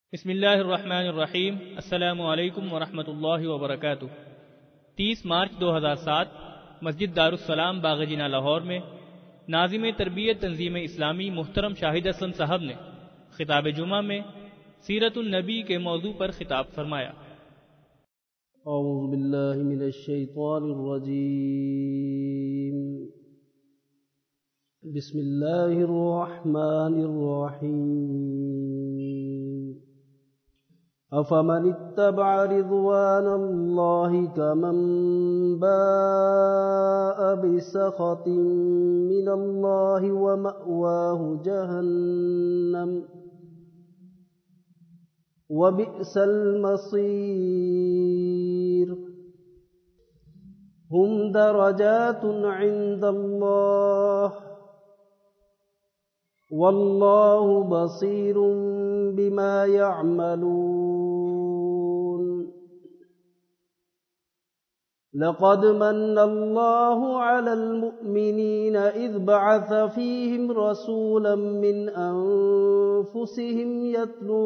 بسم اللہ الرحمن الرحیم۔ السلام علیکم ورحمۃ اللہ وبرکاتہ۔ 30 مارچ 2007 مسجد دارالسلام باغ جناح لاہور میں ناظم تربیت تنظیم اسلامی محترم شاہد حسن صاحب نے خطاب جمعہ میں سیرت النبی کے موضوع پر خطاب فرمایا۔ اعوذ باللہ من الشیطان الرجیم، بسم اللہ الرحمن الرحیم۔ افمن اتبع رضوان اللہ کمن باء بسخط من اللہ ومأواہ جہنم وبئس المصیر۔ ہم درجات عند اللہ واللہ بصیر بما يعملون۔ لقد من اللہ علی المؤمنین اذ بعث فیہم رسولا من انفسہم یتلو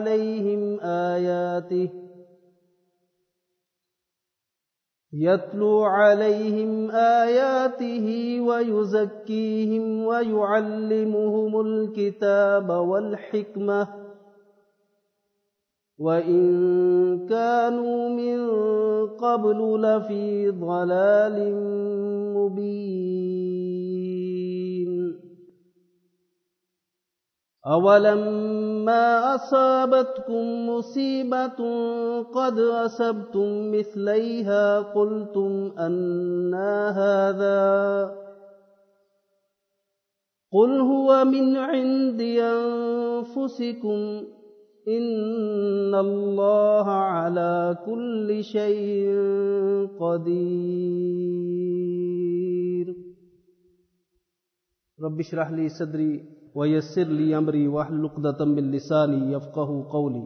علیہم آیاتہ ویزکیہم ویعلمہم الکتاب والحکمہ وَإِن كَانُوا مِن قَبْلُ لَفِي ضَلَالٍ مُبِينٍ۔ أَوَلَمَّا أَصَابَتْكُم مُّصِيبَةٌ قَدْ أَصَبْتُم مِّثْلَيْهَا قُلْتُمْ أَنَّىٰ هَٰذَا قُلْ هُوَ مِنْ عِندِ أَنفُسِكُمْ ان اللہ علی کل شیء قدیر۔ رب اشرح لی صدری ویسر لی امری واحلل عقدۃ من لسانی یفقہوا قولی۔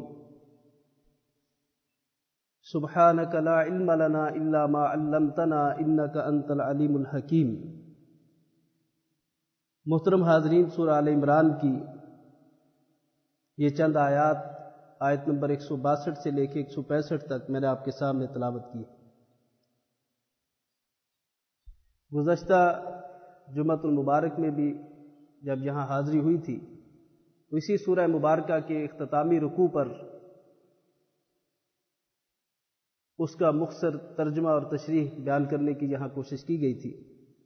سبحانک لا علم لنا الا ما علمتنا انک انت العلیم الحکیم۔ محترم حاضرین، سورہ آل عمران کی یہ چند آیات آیت نمبر 162 سے لے کے 165 تک میں نے آپ کے سامنے تلاوت کی۔ گزشتہ جمعۃ المبارک میں بھی جب یہاں حاضری ہوئی تھی تو اسی سورہ مبارکہ کے اختتامی رکوع پر اس کا مختصر ترجمہ اور تشریح بیان کرنے کی یہاں کوشش کی گئی تھی،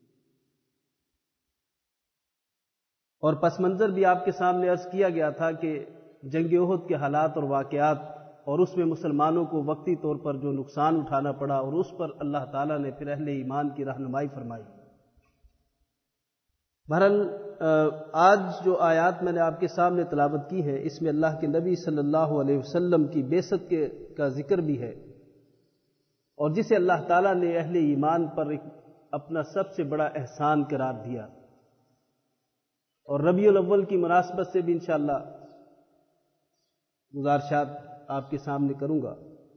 اور پس منظر بھی آپ کے سامنے عرض کیا گیا تھا کہ جنگ احد کے حالات اور واقعات اور اس میں مسلمانوں کو وقتی طور پر جو نقصان اٹھانا پڑا اور اس پر اللہ تعالیٰ نے پھر اہل ایمان کی رہنمائی فرمائی۔ بہرحال آج جو آیات میں نے آپ کے سامنے تلاوت کی ہے اس میں اللہ کے نبی صلی اللہ علیہ وسلم کی بعثت کا ذکر بھی ہے، اور جسے اللہ تعالیٰ نے اہل ایمان پر اپنا سب سے بڑا احسان قرار دیا، اور ربیع الاول کی مناسبت سے بھی انشاءاللہ گزارشات آپ کے سامنے کروں گا۔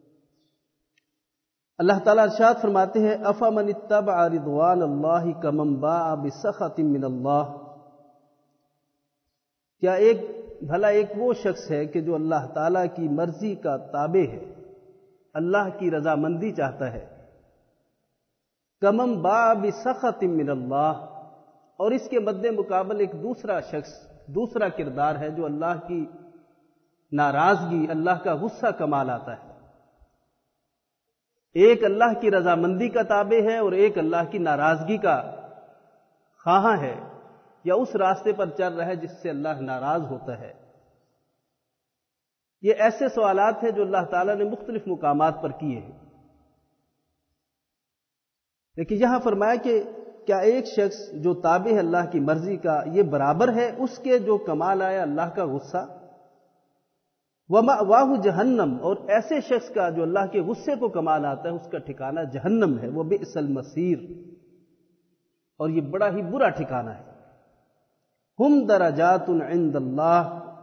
اللہ تعالیٰ ارشاد فرماتے ہیں، افمن اتبع رضوان اللہ کمن باء بسخط من اللہ۔ کیا بھلا ایک وہ شخص ہے کہ جو اللہ تعالیٰ کی مرضی کا تابع ہے، اللہ کی رضامندی چاہتا ہے، کمن باء بسخط من اللہ، اور اس کے مد مقابل ایک دوسرا شخص، دوسرا کردار ہے جو اللہ کی ناراضگی، اللہ کا غصہ کما لاتا ہے۔ ایک اللہ کی رضامندی کا تابع ہے اور ایک اللہ کی ناراضگی کا خواہاں ہے، یا اس راستے پر چل رہا ہے جس سے اللہ ناراض ہوتا ہے۔ یہ ایسے سوالات ہیں جو اللہ تعالیٰ نے مختلف مقامات پر کیے ہیں، لیکن یہاں فرمایا کہ کیا ایک شخص جو تابع ہے اللہ کی مرضی کا یہ برابر ہے اس کے جو کمال آیا اللہ کا غصہ؟ وَمَأْوَاهُ جہنم، اور ایسے شخص کا جو اللہ کے غصے کو کمال آتا ہے اس کا ٹھکانہ جہنم ہے، وَبِئْسَ الْمَصِيرُ، اور یہ بڑا ہی برا ٹھکانہ ہے۔ ہم درجات عند اللہ،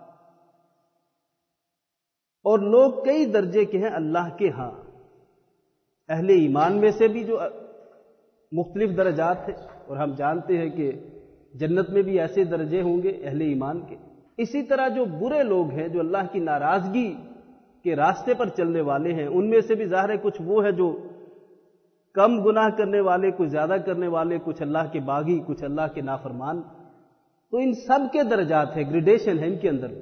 اور لوگ کئی درجے کے ہیں اللہ کے ہاں۔ اہل ایمان میں سے بھی جو مختلف درجات ہیں، اور ہم جانتے ہیں کہ جنت میں بھی ایسے درجے ہوں گے اہل ایمان کے، اسی طرح جو برے لوگ ہیں، جو اللہ کی ناراضگی کے راستے پر چلنے والے ہیں، ان میں سے بھی ظاہر ہے کچھ وہ ہے جو کم گناہ کرنے والے، کچھ زیادہ کرنے والے، کچھ اللہ کے باغی، کچھ اللہ کے نافرمان. تو ان سب کے درجات ہیں، گریڈیشن ہے ان کے اندر.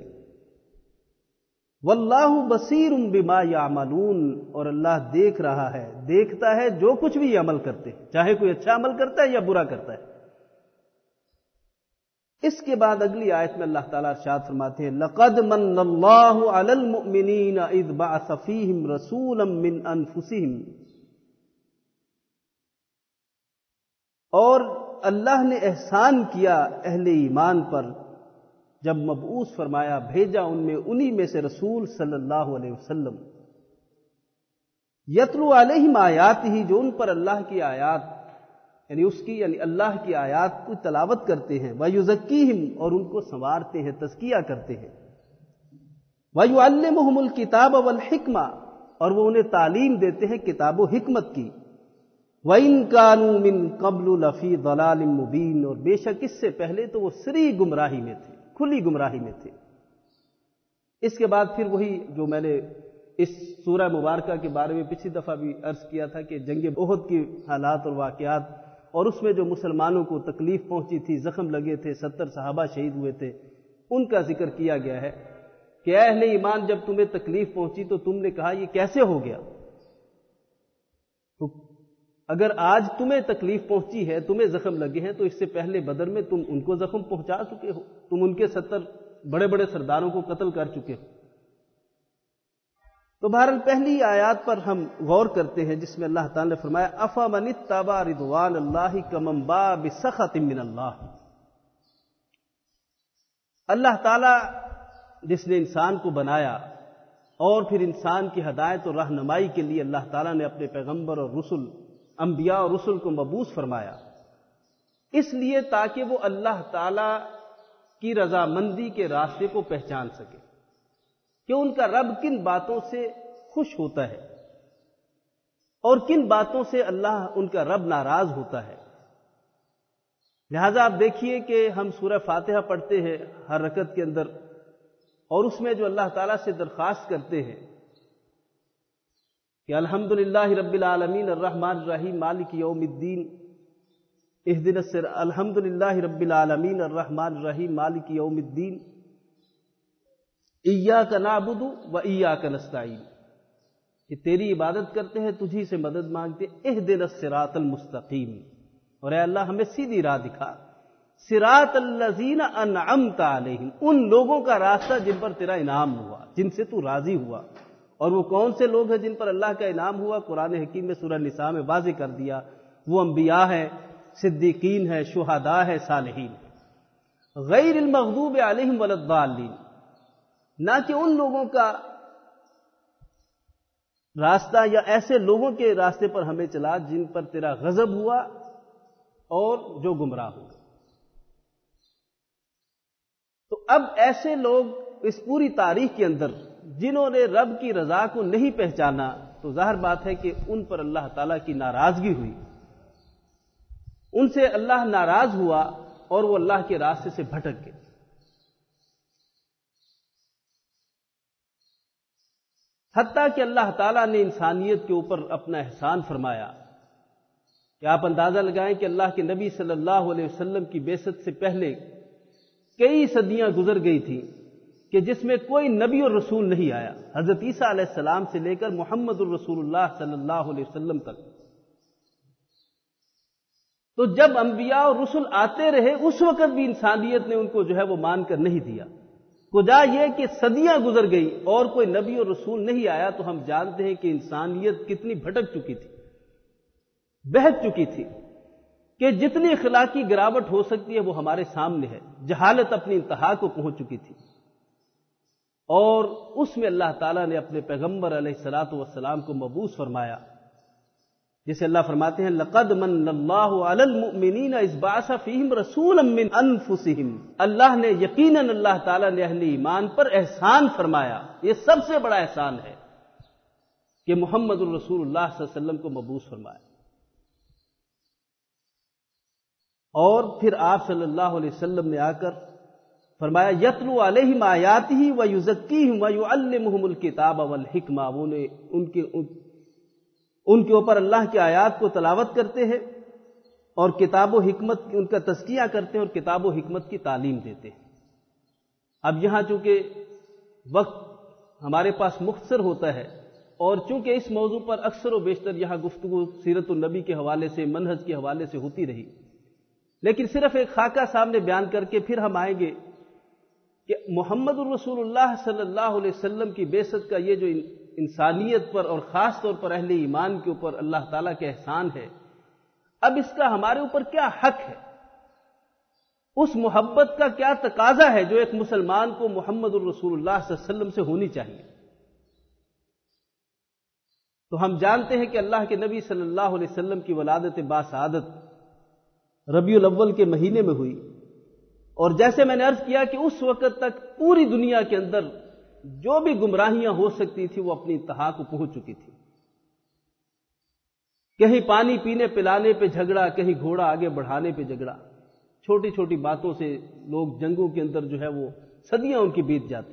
واللہ بصیر بما یعملون، اور اللہ دیکھ رہا ہے، دیکھتا ہے جو کچھ بھی یہ عمل کرتے ہیں، چاہے کوئی اچھا عمل کرتا ہے یا برا کرتا ہے. اس کے بعد اگلی آیت میں اللہ تعالیٰ ارشاد فرماتے ہیں لقد من اللہ علی المؤمنین اذ بعث فیہم رسولا من انفسہم، اور اللہ نے احسان کیا اہل ایمان پر جب مبعوث فرمایا، بھیجا ان میں انہی میں سے رسول صلی اللہ علیہ وسلم. یتلو علیہم آیاتہ، جو ان پر اللہ کی آیات یعنی اللہ کی آیات کو تلاوت کرتے ہیں. وَيُزَكِّيهِمْ، اور ان کو سنوارتے ہیں، تزکیہ کرتے ہیں. وَيُعَلِّمُهُمُ الْكِتَابَ وَالْحِكْمَةَ، اور وہ انہیں تعلیم دیتے ہیں کتاب و حکمت کی. وَإِن كَانُوا مِن قَبْلُ لَفِي ضَلَالٍ مُبِينٍ، اور بے شک اس سے پہلے تو وہ سری گمراہی میں تھے، کھلی گمراہی میں تھے. اس کے بعد پھر وہی جو میں نے اس سورہ مبارکہ کے بارے میں پچھلی دفعہ بھی عرض کیا تھا کہ جنگ احد کی حالات اور واقعات، اور اس میں جو مسلمانوں کو تکلیف پہنچی تھی، زخم لگے تھے، 70 صحابہ شہید ہوئے تھے، ان کا ذکر کیا گیا ہے کہ اے اہل ایمان، جب تمہیں تکلیف پہنچی تو تم نے کہا یہ کیسے ہو گیا. تو اگر آج تمہیں تکلیف پہنچی ہے، تمہیں زخم لگے ہیں، تو اس سے پہلے بدر میں تم ان کو زخم پہنچا چکے ہو، تم ان کے 70 بڑے بڑے سرداروں کو قتل کر چکے ہو. تو بہرحال پہلی آیات پر ہم غور کرتے ہیں جس میں اللہ تعالی نے فرمایا افمن اتبع رضوان اللہ کمن باء بسخط من اللہ. اللہ تعالی جس نے انسان کو بنایا اور پھر انسان کی ہدایت اور رہنمائی کے لیے اللہ تعالیٰ نے اپنے پیغمبر اور رسل، انبیاء اور رسل کو مبعوث فرمایا، اس لیے تاکہ وہ اللہ تعالیٰ کی رضامندی کے راستے کو پہچان سکے کہ ان کا رب کن باتوں سے خوش ہوتا ہے اور کن باتوں سے اللہ ان کا رب ناراض ہوتا ہے. لہذا آپ دیکھیے کہ ہم سورہ فاتحہ پڑھتے ہیں ہر رکعت کے اندر، اور اس میں جو اللہ تعالیٰ سے درخواست کرتے ہیں کہ الحمدللہ رب العالمین الرحمن الرحیم مالک یوم الدین اہدنا الصراط، الحمدللہ رب العالمین الرحمن الرحیم مالک یوم الدین ایاک نعبد و ایاک نستعین، کہ تیری عبادت کرتے ہیں، تجھی سے مدد مانگتے، اہدنا الصراط المستقیم، اور اے اللہ ہمیں سیدھی راہ دکھا. صراط الذین انعمت علیہم، ان لوگوں کا راستہ جن پر تیرا انعام ہوا، جن سے تو راضی ہوا. اور وہ کون سے لوگ ہیں جن پر اللہ کا انعام ہوا؟ قرآن حکیم میں سورہ نساء میں واضح کر دیا، وہ انبیاء ہیں، صدیقین ہیں، شہداء ہیں، صالحین. غیر المغضوب علیہم ولا الضالین، نہ کہ ان لوگوں کا راستہ یا ایسے لوگوں کے راستے پر ہمیں چلا جن پر تیرا غضب ہوا اور جو گمراہ ہو گئے. تو اب ایسے لوگ اس پوری تاریخ کے اندر جنہوں نے رب کی رضا کو نہیں پہچانا، تو ظاہر بات ہے کہ ان پر اللہ تعالیٰ کی ناراضگی ہوئی، ان سے اللہ ناراض ہوا اور وہ اللہ کے راستے سے بھٹک گئے. حتیٰ کہ اللہ تعالیٰ نے انسانیت کے اوپر اپنا احسان فرمایا کہ آپ اندازہ لگائیں کہ اللہ کے نبی صلی اللہ علیہ وسلم کی بعثت سے پہلے کئی صدیاں گزر گئی تھیں کہ جس میں کوئی نبی اور رسول نہیں آیا، حضرت عیسیٰ علیہ السلام سے لے کر محمد الرسول اللہ صلی اللہ علیہ وسلم تک. تو جب انبیاء اور رسل آتے رہے اس وقت بھی انسانیت نے ان کو جو ہے وہ مان کر نہیں دیا. کجا یہ کہ صدیاں گزر گئی اور کوئی نبی اور رسول نہیں آیا، تو ہم جانتے ہیں کہ انسانیت کتنی بھٹک چکی تھی، بہک چکی تھی، کہ جتنی اخلاقی گراوٹ ہو سکتی ہے وہ ہمارے سامنے ہے. جہالت اپنی انتہا کو پہنچ چکی تھی، اور اس میں اللہ تعالیٰ نے اپنے پیغمبر علیہ الصلاۃ والسلام کو مبعوث فرمایا، جسے اللہ فرماتے ہیں لقد من اللہ علی المؤمنین اذ بعث فیہم رسولا من انفسہم. اللہ نے یقیناً اللہ تعالیٰ نے اہل ایمان پر احسان فرمایا. یہ سب سے بڑا احسان ہے کہ محمد الرسول اللہ صلی اللہ علیہ وسلم کو مبعوث فرمایا. اور پھر آپ صلی اللہ علیہ وسلم نے آ کر فرمایا یتلو علیہم آیاتہ ویزکیہم ویعلمہم الکتاب والحکمہ، وہ ان کے اوپر اللہ کی آیات کو تلاوت کرتے ہیں اور کتاب و حکمت ان کا تزکیہ کرتے ہیں اور کتاب و حکمت کی تعلیم دیتے ہیں۔ اب یہاں چونکہ وقت ہمارے پاس مختصر ہوتا ہے اور چونکہ اس موضوع پر اکثر و بیشتر یہاں گفتگو سیرت النبی کے حوالے سے، منہج کے حوالے سے ہوتی رہی، لیکن صرف ایک خاکہ سامنے بیان کر کے پھر ہم آئیں گے کہ محمد الرسول اللہ صلی اللہ علیہ وسلم کی بعثت کا یہ جو انسانیت پر اور خاص طور پر اہل ایمان کے اوپر اللہ تعالیٰ کے احسان ہے، اب اس کا ہمارے اوپر کیا حق ہے، اس محبت کا کیا تقاضا ہے جو ایک مسلمان کو محمد الرسول اللہ صلی اللہ علیہ وسلم سے ہونی چاہیے۔ تو ہم جانتے ہیں کہ اللہ کے نبی صلی اللہ علیہ وسلم کی ولادت باسعادت ربیع الاول کے مہینے میں ہوئی، اور جیسے میں نے عرض کیا کہ اس وقت تک پوری دنیا کے اندر جو بھی گمراہیاں ہو سکتی تھی وہ اپنی انتہا کو پہنچ چکی تھی۔ کہیں پانی پینے پلانے پہ جھگڑا، کہیں گھوڑا آگے بڑھانے پہ جھگڑا، چھوٹی چھوٹی باتوں سے لوگ جنگوں کے اندر جو ہے وہ صدیاں ان کی بیت جاتی،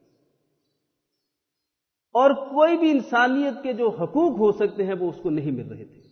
اور کوئی بھی انسانیت کے جو حقوق ہو سکتے ہیں وہ اس کو نہیں مل رہے تھے۔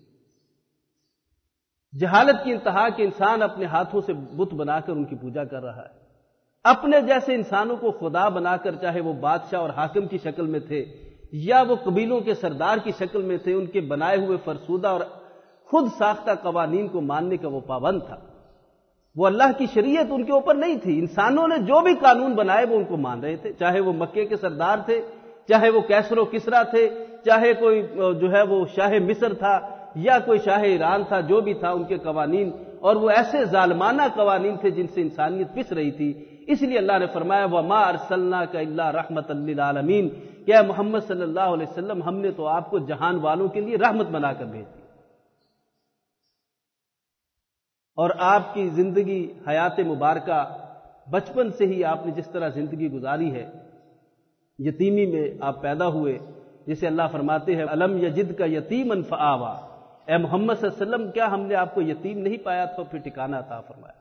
جہالت کی انتہا کہ انسان اپنے ہاتھوں سے بت بنا کر ان کی پوجا کر رہا ہے، اپنے جیسے انسانوں کو خدا بنا کر، چاہے وہ بادشاہ اور حاکم کی شکل میں تھے یا وہ قبیلوں کے سردار کی شکل میں تھے، ان کے بنائے ہوئے فرسودہ اور خود ساختہ قوانین کو ماننے کا وہ پابند تھا۔ وہ اللہ کی شریعت ان کے اوپر نہیں تھی، انسانوں نے جو بھی قانون بنائے وہ ان کو مان رہے تھے، چاہے وہ مکے کے سردار تھے، چاہے وہ کیسر و کسرا تھے، چاہے کوئی جو ہے وہ شاہ مصر تھا یا کوئی شاہ ایران تھا، جو بھی تھا ان کے قوانین، اور وہ ایسے ظالمانہ قوانین تھے جن سے انسانیت پس رہی تھی۔ اس لیے اللہ نے فرمایا وَمَا أَرْسَلْنَاكَ إِلَّا رَحْمَةً لِّلْعَالَمِينَ، کہ اے محمد صلی اللہ علیہ وسلم ہم نے تو آپ کو جہان والوں کے لیے رحمت بنا کر بھیج دی، اور آپ کی زندگی حیات مبارکہ بچپن سے ہی آپ نے جس طرح زندگی گزاری ہے، یتیمی میں آپ پیدا ہوئے، جسے اللہ فرماتے ہیں الم یجدک یتیما فآویٰ، اے محمد صلی اللہ علیہ وسلم کیا ہم نے آپ کو یتیم نہیں پایا تھا پھر ٹھکانہ عطا فرمایا۔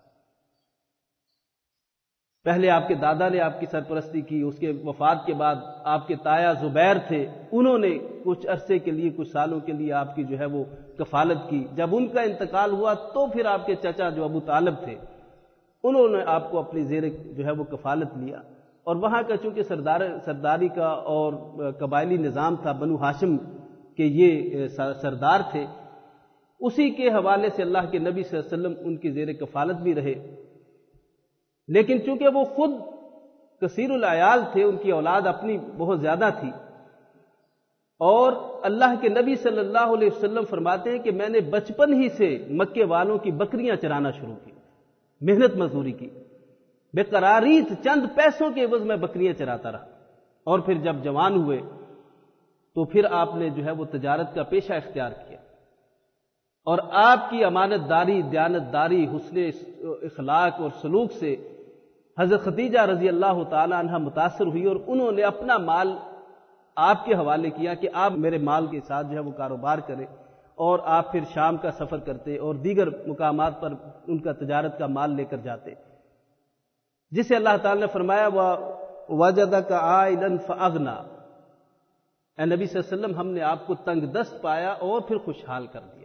پہلے آپ کے دادا نے آپ کی سرپرستی کی، اس کے وفات کے بعد آپ کے تایا زبیر تھے، انہوں نے کچھ عرصے کے لیے، کچھ سالوں کے لیے آپ کی جو ہے وہ کفالت کی۔ جب ان کا انتقال ہوا تو پھر آپ کے چچا جو ابو طالب تھے انہوں نے آپ کو اپنی زیر جو ہے وہ کفالت لیا، اور وہاں کا چونکہ سرداری کا اور قبائلی نظام تھا، بنو ہاشم کے یہ سردار تھے، اسی کے حوالے سے اللہ کے نبی صلی اللہ علیہ وسلم ان کی زیر کفالت بھی رہے۔ لیکن چونکہ وہ خود کثیر العیال تھے، ان کی اولاد اپنی بہت زیادہ تھی، اور اللہ کے نبی صلی اللہ علیہ وسلم فرماتے ہیں کہ میں نے بچپن ہی سے مکے والوں کی بکریاں چرانا شروع کی، محنت مزدوری کی، بے قراریت چند پیسوں کے عوض میں بکریاں چراتا رہا، اور پھر جب جوان ہوئے تو پھر آپ نے جو ہے وہ تجارت کا پیشہ اختیار کیا، اور آپ کی امانت داری، دیانت داری، حسن اخلاق اور سلوک سے حضرت خدیجہ رضی اللہ تعالی عنہ متاثر ہوئی، اور انہوں نے اپنا مال آپ کے حوالے کیا کہ آپ میرے مال کے ساتھ جو ہے وہ کاروبار کریں، اور آپ پھر شام کا سفر کرتے اور دیگر مقامات پر ان کا تجارت کا مال لے کر جاتے، جسے اللہ تعالی نے فرمایا وَوَجَدَكَ عَائِلًا فَأَغْنَىٰ، اے نبی صلی اللہ علیہ وسلم ہم نے آپ کو تنگ دست پایا اور پھر خوشحال کر دیا،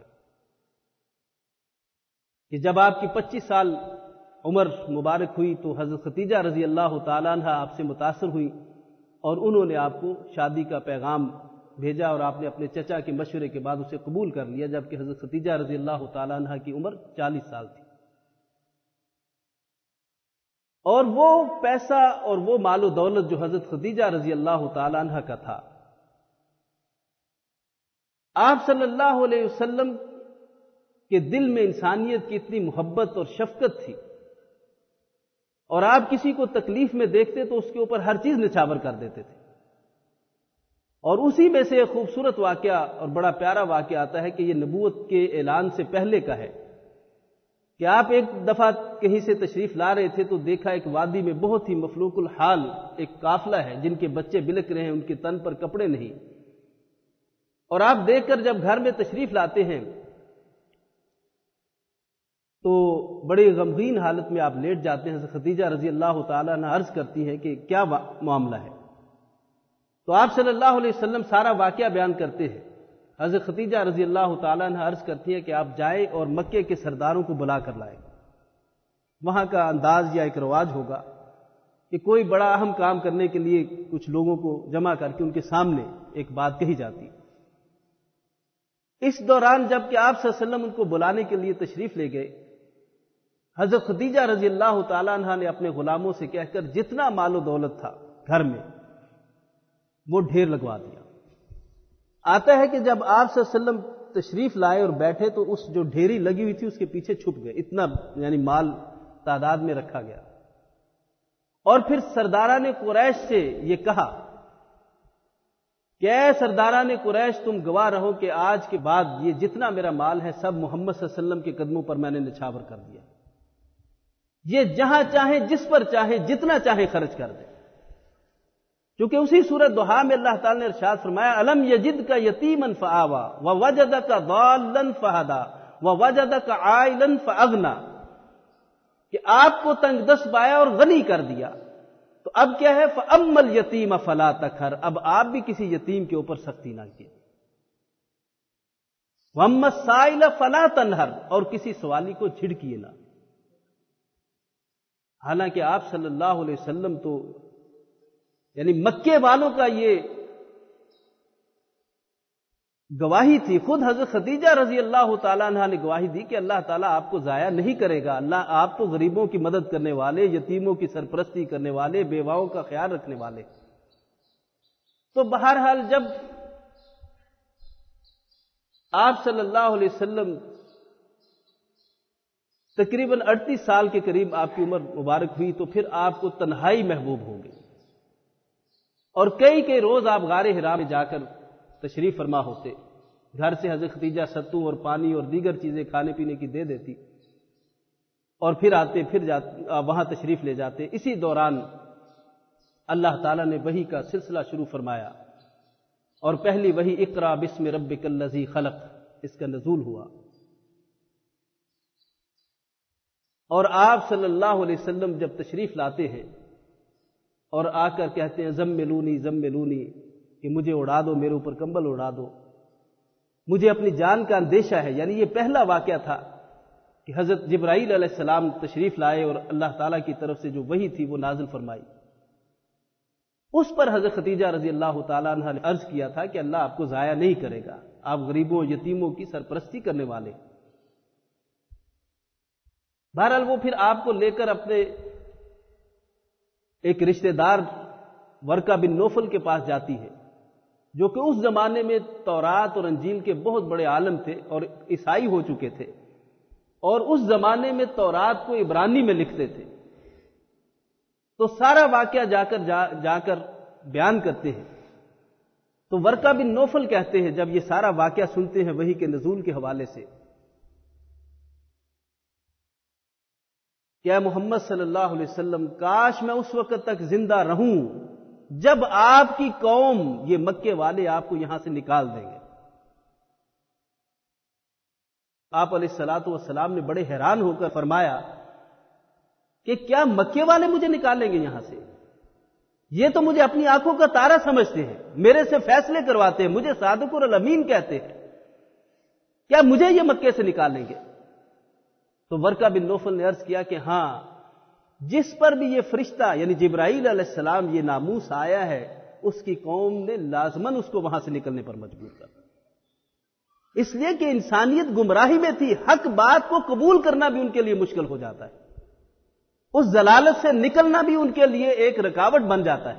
کہ جب آپ کی 25 سال عمر مبارک ہوئی تو حضرت خدیجہ رضی اللہ تعالیٰ عنہ آپ سے متاثر ہوئی، اور انہوں نے آپ کو شادی کا پیغام بھیجا، اور آپ نے اپنے چچا کے مشورے کے بعد اسے قبول کر لیا، جبکہ حضرت خدیجہ رضی اللہ تعالیٰ عنہ کی عمر 40 سال تھی۔ اور وہ پیسہ اور وہ مال و دولت جو حضرت خدیجہ رضی اللہ تعالیٰ عنہ کا تھا، آپ صلی اللہ علیہ وسلم کے دل میں انسانیت کی اتنی محبت اور شفقت تھی، اور آپ کسی کو تکلیف میں دیکھتے تو اس کے اوپر ہر چیز نچھاور کر دیتے تھے۔ اور اسی میں سے ایک خوبصورت واقعہ اور بڑا پیارا واقعہ آتا ہے کہ یہ نبوت کے اعلان سے پہلے کا ہے، کہ آپ ایک دفعہ کہیں سے تشریف لا رہے تھے تو دیکھا ایک وادی میں بہت ہی مفلوق الحال ایک قافلہ ہے جن کے بچے بلک رہے ہیں، ان کے تن پر کپڑے نہیں، اور آپ دیکھ کر جب گھر میں تشریف لاتے ہیں تو بڑی غمگین حالت میں آپ لیٹ جاتے ہیں. حضرت خدیجہ رضی اللہ تعالیٰ عنہ عرض کرتی ہیں کہ کیا معاملہ ہے؟ تو آپ صلی اللہ علیہ وسلم سارا واقعہ بیان کرتے ہیں. حضرت خدیجہ رضی اللہ تعالیٰ عنہ عرض کرتی ہیں کہ آپ جائیں اور مکے کے سرداروں کو بلا کر لائیں. وہاں کا انداز یا ایک رواج ہوگا کہ کوئی بڑا اہم کام کرنے کے لیے کچھ لوگوں کو جمع کر کے ان کے سامنے ایک بات کہی جاتی. اس دوران جب کہ آپ صلی اللہ علیہ وسلم ان کو بلانے کے لیے تشریف لے گئے، حضرت خدیجہ رضی اللہ تعالیٰ عنہ نے اپنے غلاموں سے کہہ کر جتنا مال و دولت تھا گھر میں وہ ڈھیر لگوا دیا. آتا ہے کہ جب آپ صلی اللہ علیہ وسلم تشریف لائے اور بیٹھے تو اس جو ڈھیری لگی ہوئی تھی اس کے پیچھے چھپ گئے. اتنا یعنی مال تعداد میں رکھا گیا. اور پھر سرداران قریش سے یہ کہا کہ اے سرداران قریش، تم گواہ رہو کہ آج کے بعد یہ جتنا میرا مال ہے سب محمد صلی اللہ علیہ وسلم کے قدموں پر میں نے نچھاور کر دیا. یہ جہاں چاہیں جس پر چاہیں جتنا چاہیں خرچ کر دیں. کیونکہ اسی سورۃ ضحیٰ میں اللہ تعالی نے ارشاد فرمایا الم یجدک یتیما فآوی ووجدک ضالا فہدی ووجدک عائلا فاغنی، کہ آپ کو تنگ دست پایا اور غنی کر دیا. تو اب کیا ہے؟ فاما الیتیم فلا تقہر، اب آپ بھی کسی یتیم کے اوپر سختی نہ کیے. واما السائل فلا تنہر، اور کسی سوالی کو جھڑکیے نہ. حالانکہ آپ صلی اللہ علیہ وسلم تو یعنی مکے والوں کا یہ گواہی تھی. خود حضرت خدیجہ رضی اللہ تعالیٰ عنہ نے گواہی دی کہ اللہ تعالیٰ آپ کو ضائع نہیں کرے گا. اللہ آپ تو غریبوں کی مدد کرنے والے، یتیموں کی سرپرستی کرنے والے، بیواؤں کا خیال رکھنے والے. تو بہرحال جب آپ صلی اللہ علیہ وسلم تقریباً 38 سال کے قریب آپ کی عمر مبارک ہوئی تو پھر آپ کو تنہائی محبوب ہو گئی. اور کئی روز آپ غار حرا میں جا کر تشریف فرما ہوتے. گھر سے حضرت خدیجہ ستو اور پانی اور دیگر چیزیں کھانے پینے کی دے دیتی اور پھر آتے وہاں تشریف لے جاتے. اسی دوران اللہ تعالیٰ نے وحی کا سلسلہ شروع فرمایا اور پہلی وحی اقرا بسم ربک الذی خلق، اس کا نزول ہوا. اور آپ صلی اللہ علیہ وسلم جب تشریف لاتے ہیں اور آ کر کہتے ہیں زملونی زملونی، کہ مجھے اڑا دو، میرے اوپر کمبل اڑا دو، مجھے اپنی جان کا اندیشہ ہے. یعنی یہ پہلا واقعہ تھا کہ حضرت جبرائیل علیہ السلام تشریف لائے اور اللہ تعالیٰ کی طرف سے جو وحی تھی وہ نازل فرمائی. اس پر حضرت خدیجہ رضی اللہ تعالیٰ عنہ نے عرض کیا تھا کہ اللہ آپ کو ضائع نہیں کرے گا، آپ غریبوں یتیموں کی سرپرستی کرنے والے. بہرحال وہ پھر آپ کو لے کر اپنے ایک رشتہ دار ورقہ بن نوفل کے پاس جاتی ہے، جو کہ اس زمانے میں تورات اور انجیل کے بہت بڑے عالم تھے اور عیسائی ہو چکے تھے، اور اس زمانے میں تورات کو عبرانی میں لکھتے تھے. تو سارا واقعہ جا کر بیان کرتے ہیں. تو ورقہ بن نوفل کہتے ہیں جب یہ سارا واقعہ سنتے ہیں وحی کے نزول کے حوالے سے کہ اے محمد صلی اللہ علیہ وسلم، کاش میں اس وقت تک زندہ رہوں جب آپ کی قوم یہ مکے والے آپ کو یہاں سے نکال دیں گے. آپ علیہ الصلوۃ والسلام نے بڑے حیران ہو کر فرمایا کہ کیا مکے والے مجھے نکالیں گے یہاں سے؟ یہ تو مجھے اپنی آنکھوں کا تارا سمجھتے ہیں، میرے سے فیصلے کرواتے ہیں، مجھے صادق اور الامین کہتے ہیں، کیا مجھے یہ مکے سے نکالیں گے؟ تو ورقہ بن نوفل نے عرض کیا کہ ہاں، جس پر بھی یہ فرشتہ یعنی جبرائیل علیہ السلام یہ ناموس آیا ہے اس کی قوم نے لازماً اس کو وہاں سے نکلنے پر مجبور کر. اس لیے کہ انسانیت گمراہی میں تھی، حق بات کو قبول کرنا بھی ان کے لیے مشکل ہو جاتا ہے، اس ضلالت سے نکلنا بھی ان کے لیے ایک رکاوٹ بن جاتا ہے.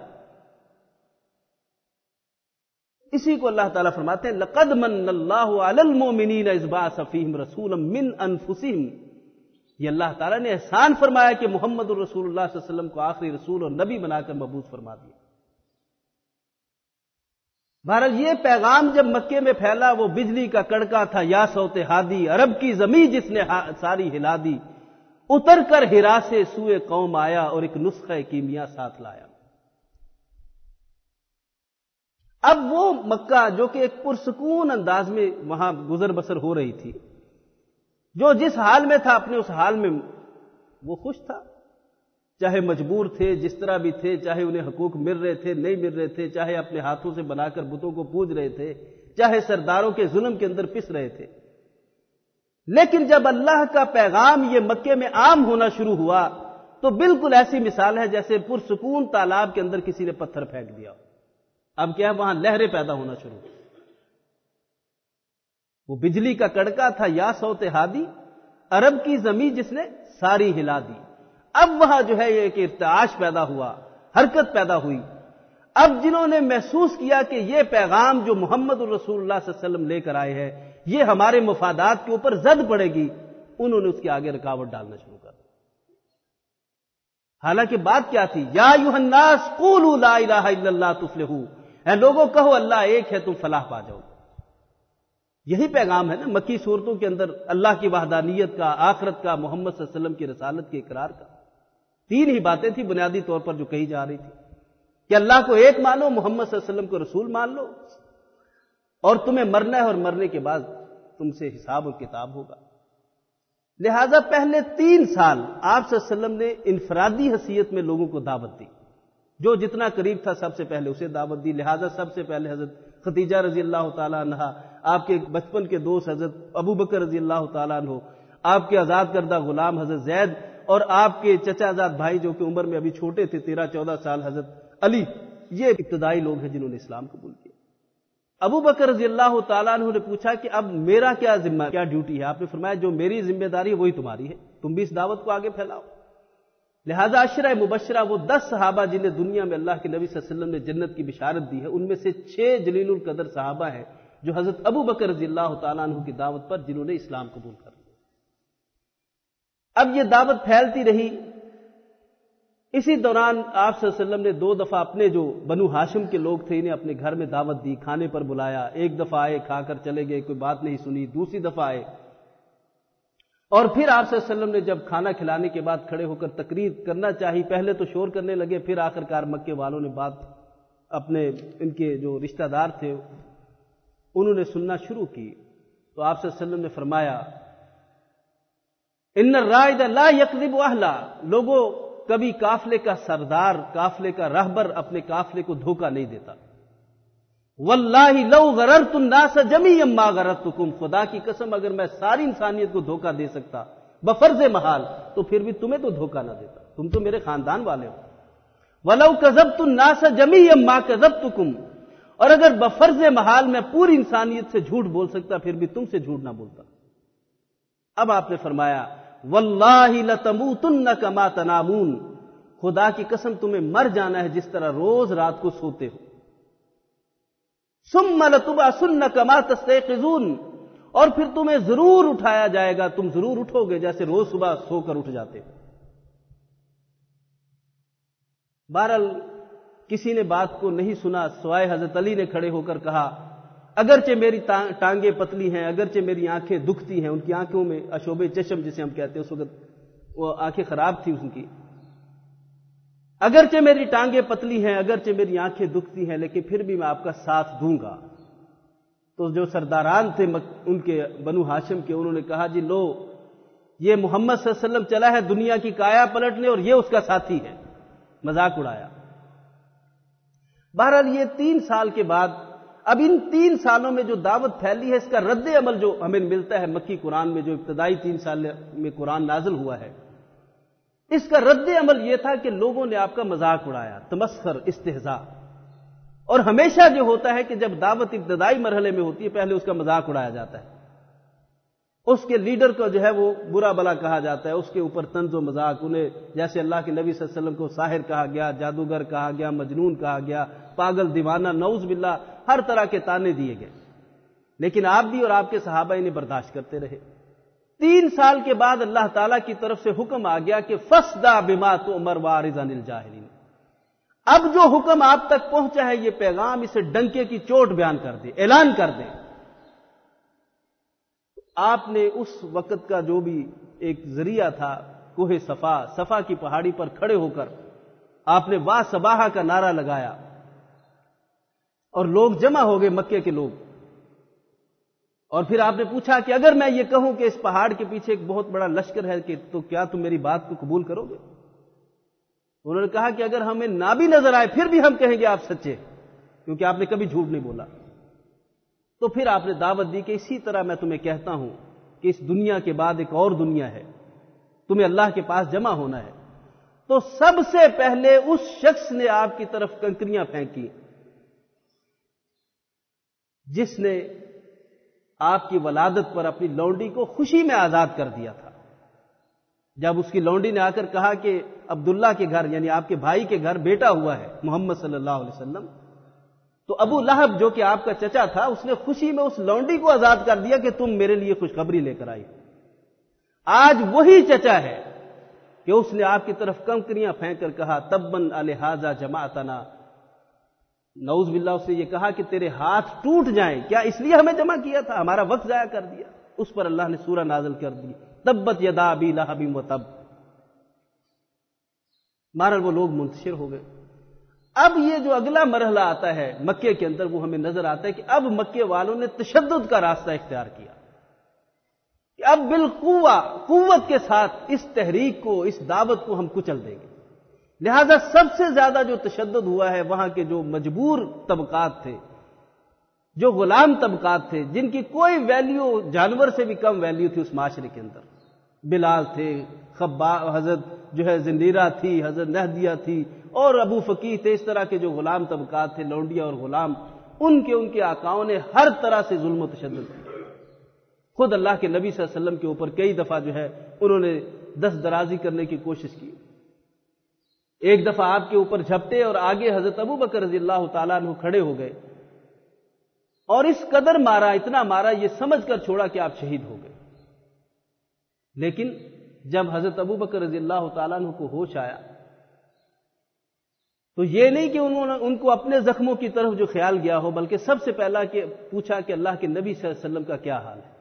اسی کو اللہ تعالیٰ فرماتے ہیں لقد من اللہ علی المؤمنین اذ بعث فیہم رسولا من انفسہم. یہ اللہ تعالیٰ نے احسان فرمایا کہ محمد الرسول اللہ صلی اللہ علیہ وسلم کو آخری رسول اور نبی بنا کر مبعوث فرما دیا. بہرحال یہ پیغام جب مکے میں پھیلا وہ بجلی کا کڑکا تھا، یا صوت ہادی عرب کی زمین جس نے ساری ہلا دی، اتر کر ہرا سے سوئے قوم آیا اور ایک نسخہ کیمیا ساتھ لایا. اب وہ مکہ جو کہ ایک پرسکون انداز میں وہاں گزر بسر ہو رہی تھی، جو جس حال میں تھا اپنے اس حال میں وہ خوش تھا، چاہے مجبور تھے جس طرح بھی تھے، چاہے انہیں حقوق مل رہے تھے نہیں مل رہے تھے، چاہے اپنے ہاتھوں سے بنا کر بتوں کو پوج رہے تھے، چاہے سرداروں کے ظلم کے اندر پس رہے تھے، لیکن جب اللہ کا پیغام یہ مکے میں عام ہونا شروع ہوا تو بالکل ایسی مثال ہے جیسے پرسکون تالاب کے اندر کسی نے پتھر پھینک دیا۔ اب کیا ہے، وہاں لہریں پیدا ہونا شروع ہوئی۔ وہ بجلی کا کڑکا تھا، یا صوت ہادی، عرب کی زمین جس نے ساری ہلا دی۔ اب وہاں جو ہے یہ ایک ارتعاش پیدا ہوا، حرکت پیدا ہوئی۔ اب جنہوں نے محسوس کیا کہ یہ پیغام جو محمد الرسول اللہ صلی اللہ علیہ وسلم لے کر آئے ہیں یہ ہمارے مفادات کے اوپر زد پڑے گی، انہوں نے اس کے آگے رکاوٹ ڈالنا شروع کر دیا۔ حالانکہ بات کیا تھی، یا ایھا الناس قولوا لا الہ الا اللہ تفلحوا، اے لوگوں کہو اللہ ایک ہے تم فلاح پا جاؤ۔ یہی پیغام ہے نا مکی صورتوں کے اندر، اللہ کی وحدانیت کا، آخرت کا، محمد صلی اللہ علیہ وسلم کی رسالت کے اقرار کا۔ تین ہی باتیں تھیں بنیادی طور پر جو کہی جا رہی تھی کہ اللہ کو ایک مانو، محمد صلی اللہ علیہ وسلم کو رسول مان لو، اور تمہیں مرنا ہے اور مرنے کے بعد تم سے حساب و کتاب ہوگا۔ لہذا پہلے 3 سال آپ صلی اللہ علیہ وسلم نے انفرادی حیثیت میں لوگوں کو دعوت دی، جو جتنا قریب تھا سب سے پہلے اسے دعوت دی۔ لہذا سب سے پہلے حضرت خدیجہ رضی اللہ تعالیٰ عنہ، آپ کے بچپن کے دوست حضرت ابو بکر رضی اللہ تعالیٰ عنہ، آپ کے آزاد کردہ غلام حضرت زید، اور آپ کے چچا زاد بھائی جو کہ عمر میں ابھی چھوٹے تھے 13-14 سال، حضرت علی، یہ ابتدائی لوگ ہیں جنہوں نے اسلام قبول کیا۔ ابو بکر رضی اللہ تعالیٰ عنہ نے پوچھا کہ اب میرا کیا ذمہ، کیا ڈیوٹی ہے؟ آپ نے فرمایا جو میری ذمہ داری ہے وہی تمہاری ہے، تم بھی اس دعوت کو آگے پھیلاؤ۔ لہذا عشرہ مبشرہ، وہ 10 صحابہ جنہیں دنیا میں اللہ کے نبی صلی اللہ علیہ وسلم نے جنت کی بشارت دی ہے، ان میں سے 6 جلیل القدر صحابہ ہیں جو حضرت ابو بکر رضی اللہ تعالیٰ عنہ کی دعوت پر جنہوں نے اسلام قبول کر لیا۔ اب یہ دعوت پھیلتی رہی۔ اسی دوران آپ صلی اللہ علیہ وسلم نے 2 دفعہ اپنے جو بنو ہاشم کے لوگ تھے انہیں اپنے گھر میں دعوت دی، کھانے پر بلایا۔ ایک دفعہ آئے، کھا کر چلے گئے، کوئی بات نہیں سنی۔ دوسری دفعہ آئے اور پھر آپ صلی اللہ علیہ وسلم نے جب کھانا کھلانے کے بعد کھڑے ہو کر تقریر کرنا چاہی، پہلے تو شور کرنے لگے، پھر آخرکار مکے والوں نے بات اپنے ان کے جو رشتہ دار تھے انہوں نے سننا شروع کی۔ تو آپ صلی اللہ علیہ وسلم نے فرمایا ان الرائد لا یکذب اہلا، لوگوں کبھی قافلے کا سردار، قافلے کا رہبر اپنے قافلے کو دھوکہ نہیں دیتا۔ واللہ لو غررت الناس جميعا ما غررتکم، خدا کی قسم اگر میں ساری انسانیت کو دھوکہ دے سکتا بفرض محال تو پھر بھی تمہیں تو دھوکہ نہ دیتا، تم تو میرے خاندان والے ہو۔ ولو کذبت الناس جميعا ما کذبتکم، اور اگر بفرض محال میں پوری انسانیت سے جھوٹ بول سکتا پھر بھی تم سے جھوٹ نہ بولتا۔ اب آپ نے فرمایا واللہ لتموتن کما تنامون، خدا کی قسم تمہیں مر جانا ہے جس طرح روز رات کو سوتے ہو۔ ثم لتبعثن کما تستيقظون، اور پھر تمہیں ضرور اٹھایا جائے گا، تم ضرور اٹھو گے جیسے روز صبح سو کر اٹھ جاتے ہو۔ بہرحال کسی نے بات کو نہیں سنا سوائے حضرت علی نے کھڑے ہو کر کہا اگرچہ میری ٹانگیں پتلی ہیں، اگرچہ میری آنکھیں دکھتی ہیں، ان کی آنکھوں میں اشوب چشم جسے ہم کہتے ہیں، اس وقت وہ آنکھیں خراب تھی ان کی، اگرچہ میری ٹانگیں پتلی ہیں، اگرچہ میری آنکھیں دکھتی ہیں، لیکن پھر بھی میں آپ کا ساتھ دوں گا۔ تو جو سرداران تھے ان کے بنو ہاشم کے، انہوں نے کہا جی لو یہ محمد صلی اللہ علیہ وسلم چلا ہے دنیا کی کایا پلٹنے اور یہ اس کا ساتھی ہے، مذاق اڑایا۔ بہرحال یہ 3 سال کے بعد، اب ان 3 سالوں میں جو دعوت پھیلی ہے اس کا رد عمل جو ہمیں ملتا ہے مکی قرآن میں، جو ابتدائی 3 سال میں قرآن نازل ہوا ہے، اس کا رد عمل یہ تھا کہ لوگوں نے آپ کا مذاق اڑایا، تمسخر، استہزاء۔ اور ہمیشہ جو ہوتا ہے کہ جب دعوت ابتدائی مرحلے میں ہوتی ہے پہلے اس کا مذاق اڑایا جاتا ہے، اس کے لیڈر کو جو ہے وہ برا بلا کہا جاتا ہے، اس کے اوپر طنز و مذاق، انہیں جیسے اللہ کے نبی صلی اللہ علیہ وسلم کو ساحر کہا گیا، جادوگر کہا گیا، مجنون کہا گیا، پاگل، دیوانہ، نعوذ باللہ، ہر طرح کے طعنے دیے گئے، لیکن آپ بھی اور آپ کے صحابہ انہیں برداشت کرتے رہے۔ 3 سال کے بعد اللہ تعالیٰ کی طرف سے حکم آ گیا کہ فاصدع بما تؤمر واعرض عن الجاہلین، اب جو حکم آپ تک پہنچا ہے یہ پیغام اسے ڈنکے کی چوٹ بیان کر دے، اعلان کر دے۔ آپ نے اس وقت کا جو بھی ایک ذریعہ تھا، کوہ صفا کی پہاڑی پر کھڑے ہو کر آپ نے واہ صباحہ کا نعرہ لگایا اور لوگ جمع ہو گئے، مکے کے لوگ، اور پھر آپ نے پوچھا کہ اگر میں یہ کہوں کہ اس پہاڑ کے پیچھے ایک بہت بڑا لشکر ہے کہ تو کیا تم میری بات کو قبول کرو گے؟ انہوں نے کہا کہ اگر ہمیں نہ بھی نظر آئے پھر بھی ہم کہیں گے آپ سچے، کیونکہ آپ نے کبھی جھوٹ نہیں بولا۔ تو پھر آپ نے دعوت دی کہ اسی طرح میں تمہیں کہتا ہوں کہ اس دنیا کے بعد ایک اور دنیا ہے، تمہیں اللہ کے پاس جمع ہونا ہے۔ تو سب سے پہلے اس شخص نے آپ کی طرف کنکریاں پھینکی جس نے آپ کی ولادت پر اپنی لونڈی کو خوشی میں آزاد کر دیا تھا۔ جب اس کی لونڈی نے آ کر کہا کہ عبداللہ کے گھر یعنی آپ کے بھائی کے گھر بیٹا ہوا ہے محمد صلی اللہ علیہ وسلم، تو ابو لہب جو کہ آپ کا چچا تھا اس نے خوشی میں اس لونڈی کو آزاد کر دیا کہ تم میرے لیے خوشخبری لے کر آئی۔ آج وہی چچا ہے کہ اس نے آپ کی طرف کنکریاں پھینک کر کہا تبن الہذا جماعتنا، نعوذ باللہ اس نے یہ کہا کہ تیرے ہاتھ ٹوٹ جائیں، کیا اس لیے ہمیں جمع کیا تھا، ہمارا وقت ضائع کر دیا؟ اس پر اللہ نے سورہ نازل کر دی تبت یدا ابی لہب وتب۔ مارل وہ لوگ منتشر ہو گئے۔ اب یہ جو اگلا مرحلہ آتا ہے مکے کے اندر وہ ہمیں نظر آتا ہے کہ اب مکے والوں نے تشدد کا راستہ اختیار کیا کہ اب بالقوہ قوت کے ساتھ اس تحریک کو اس دعوت کو ہم کچل دیں گے۔ لہذا سب سے زیادہ جو تشدد ہوا ہے وہاں کے جو مجبور طبقات تھے، جو غلام طبقات تھے، جن کی کوئی ویلیو جانور سے بھی کم ویلیو تھی اس معاشرے کے اندر، بلال تھے، حضرت جو ہے زندیرہ تھی، حضرت نہدیہ تھی اور ابو فقیہ تھے، اس طرح کے جو غلام طبقات تھے، لونڈیاں اور غلام، ان کے آقاؤں نے ہر طرح سے ظلم و تشدد کیا۔ خود اللہ کے نبی صلی اللہ علیہ وسلم کے اوپر کئی دفعہ جو ہے انہوں نے دست درازی کرنے کی کوشش کی۔ ایک دفعہ آپ کے اوپر جھپٹے اور آگے حضرت ابو بکر رضی اللہ تعالیٰ عنہ کھڑے ہو گئے اور اس قدر مارا، اتنا مارا، یہ سمجھ کر چھوڑا کہ آپ شہید ہو گئے۔ لیکن جب حضرت ابو بکر رضی اللہ تعالیٰ عنہ کو ہوش آیا تو یہ نہیں کہ انہوں نے ان کو اپنے زخموں کی طرف جو خیال گیا ہو، بلکہ سب سے پہلا کہ پوچھا کہ اللہ کے نبی صلی اللہ علیہ وسلم کا کیا حال ہے۔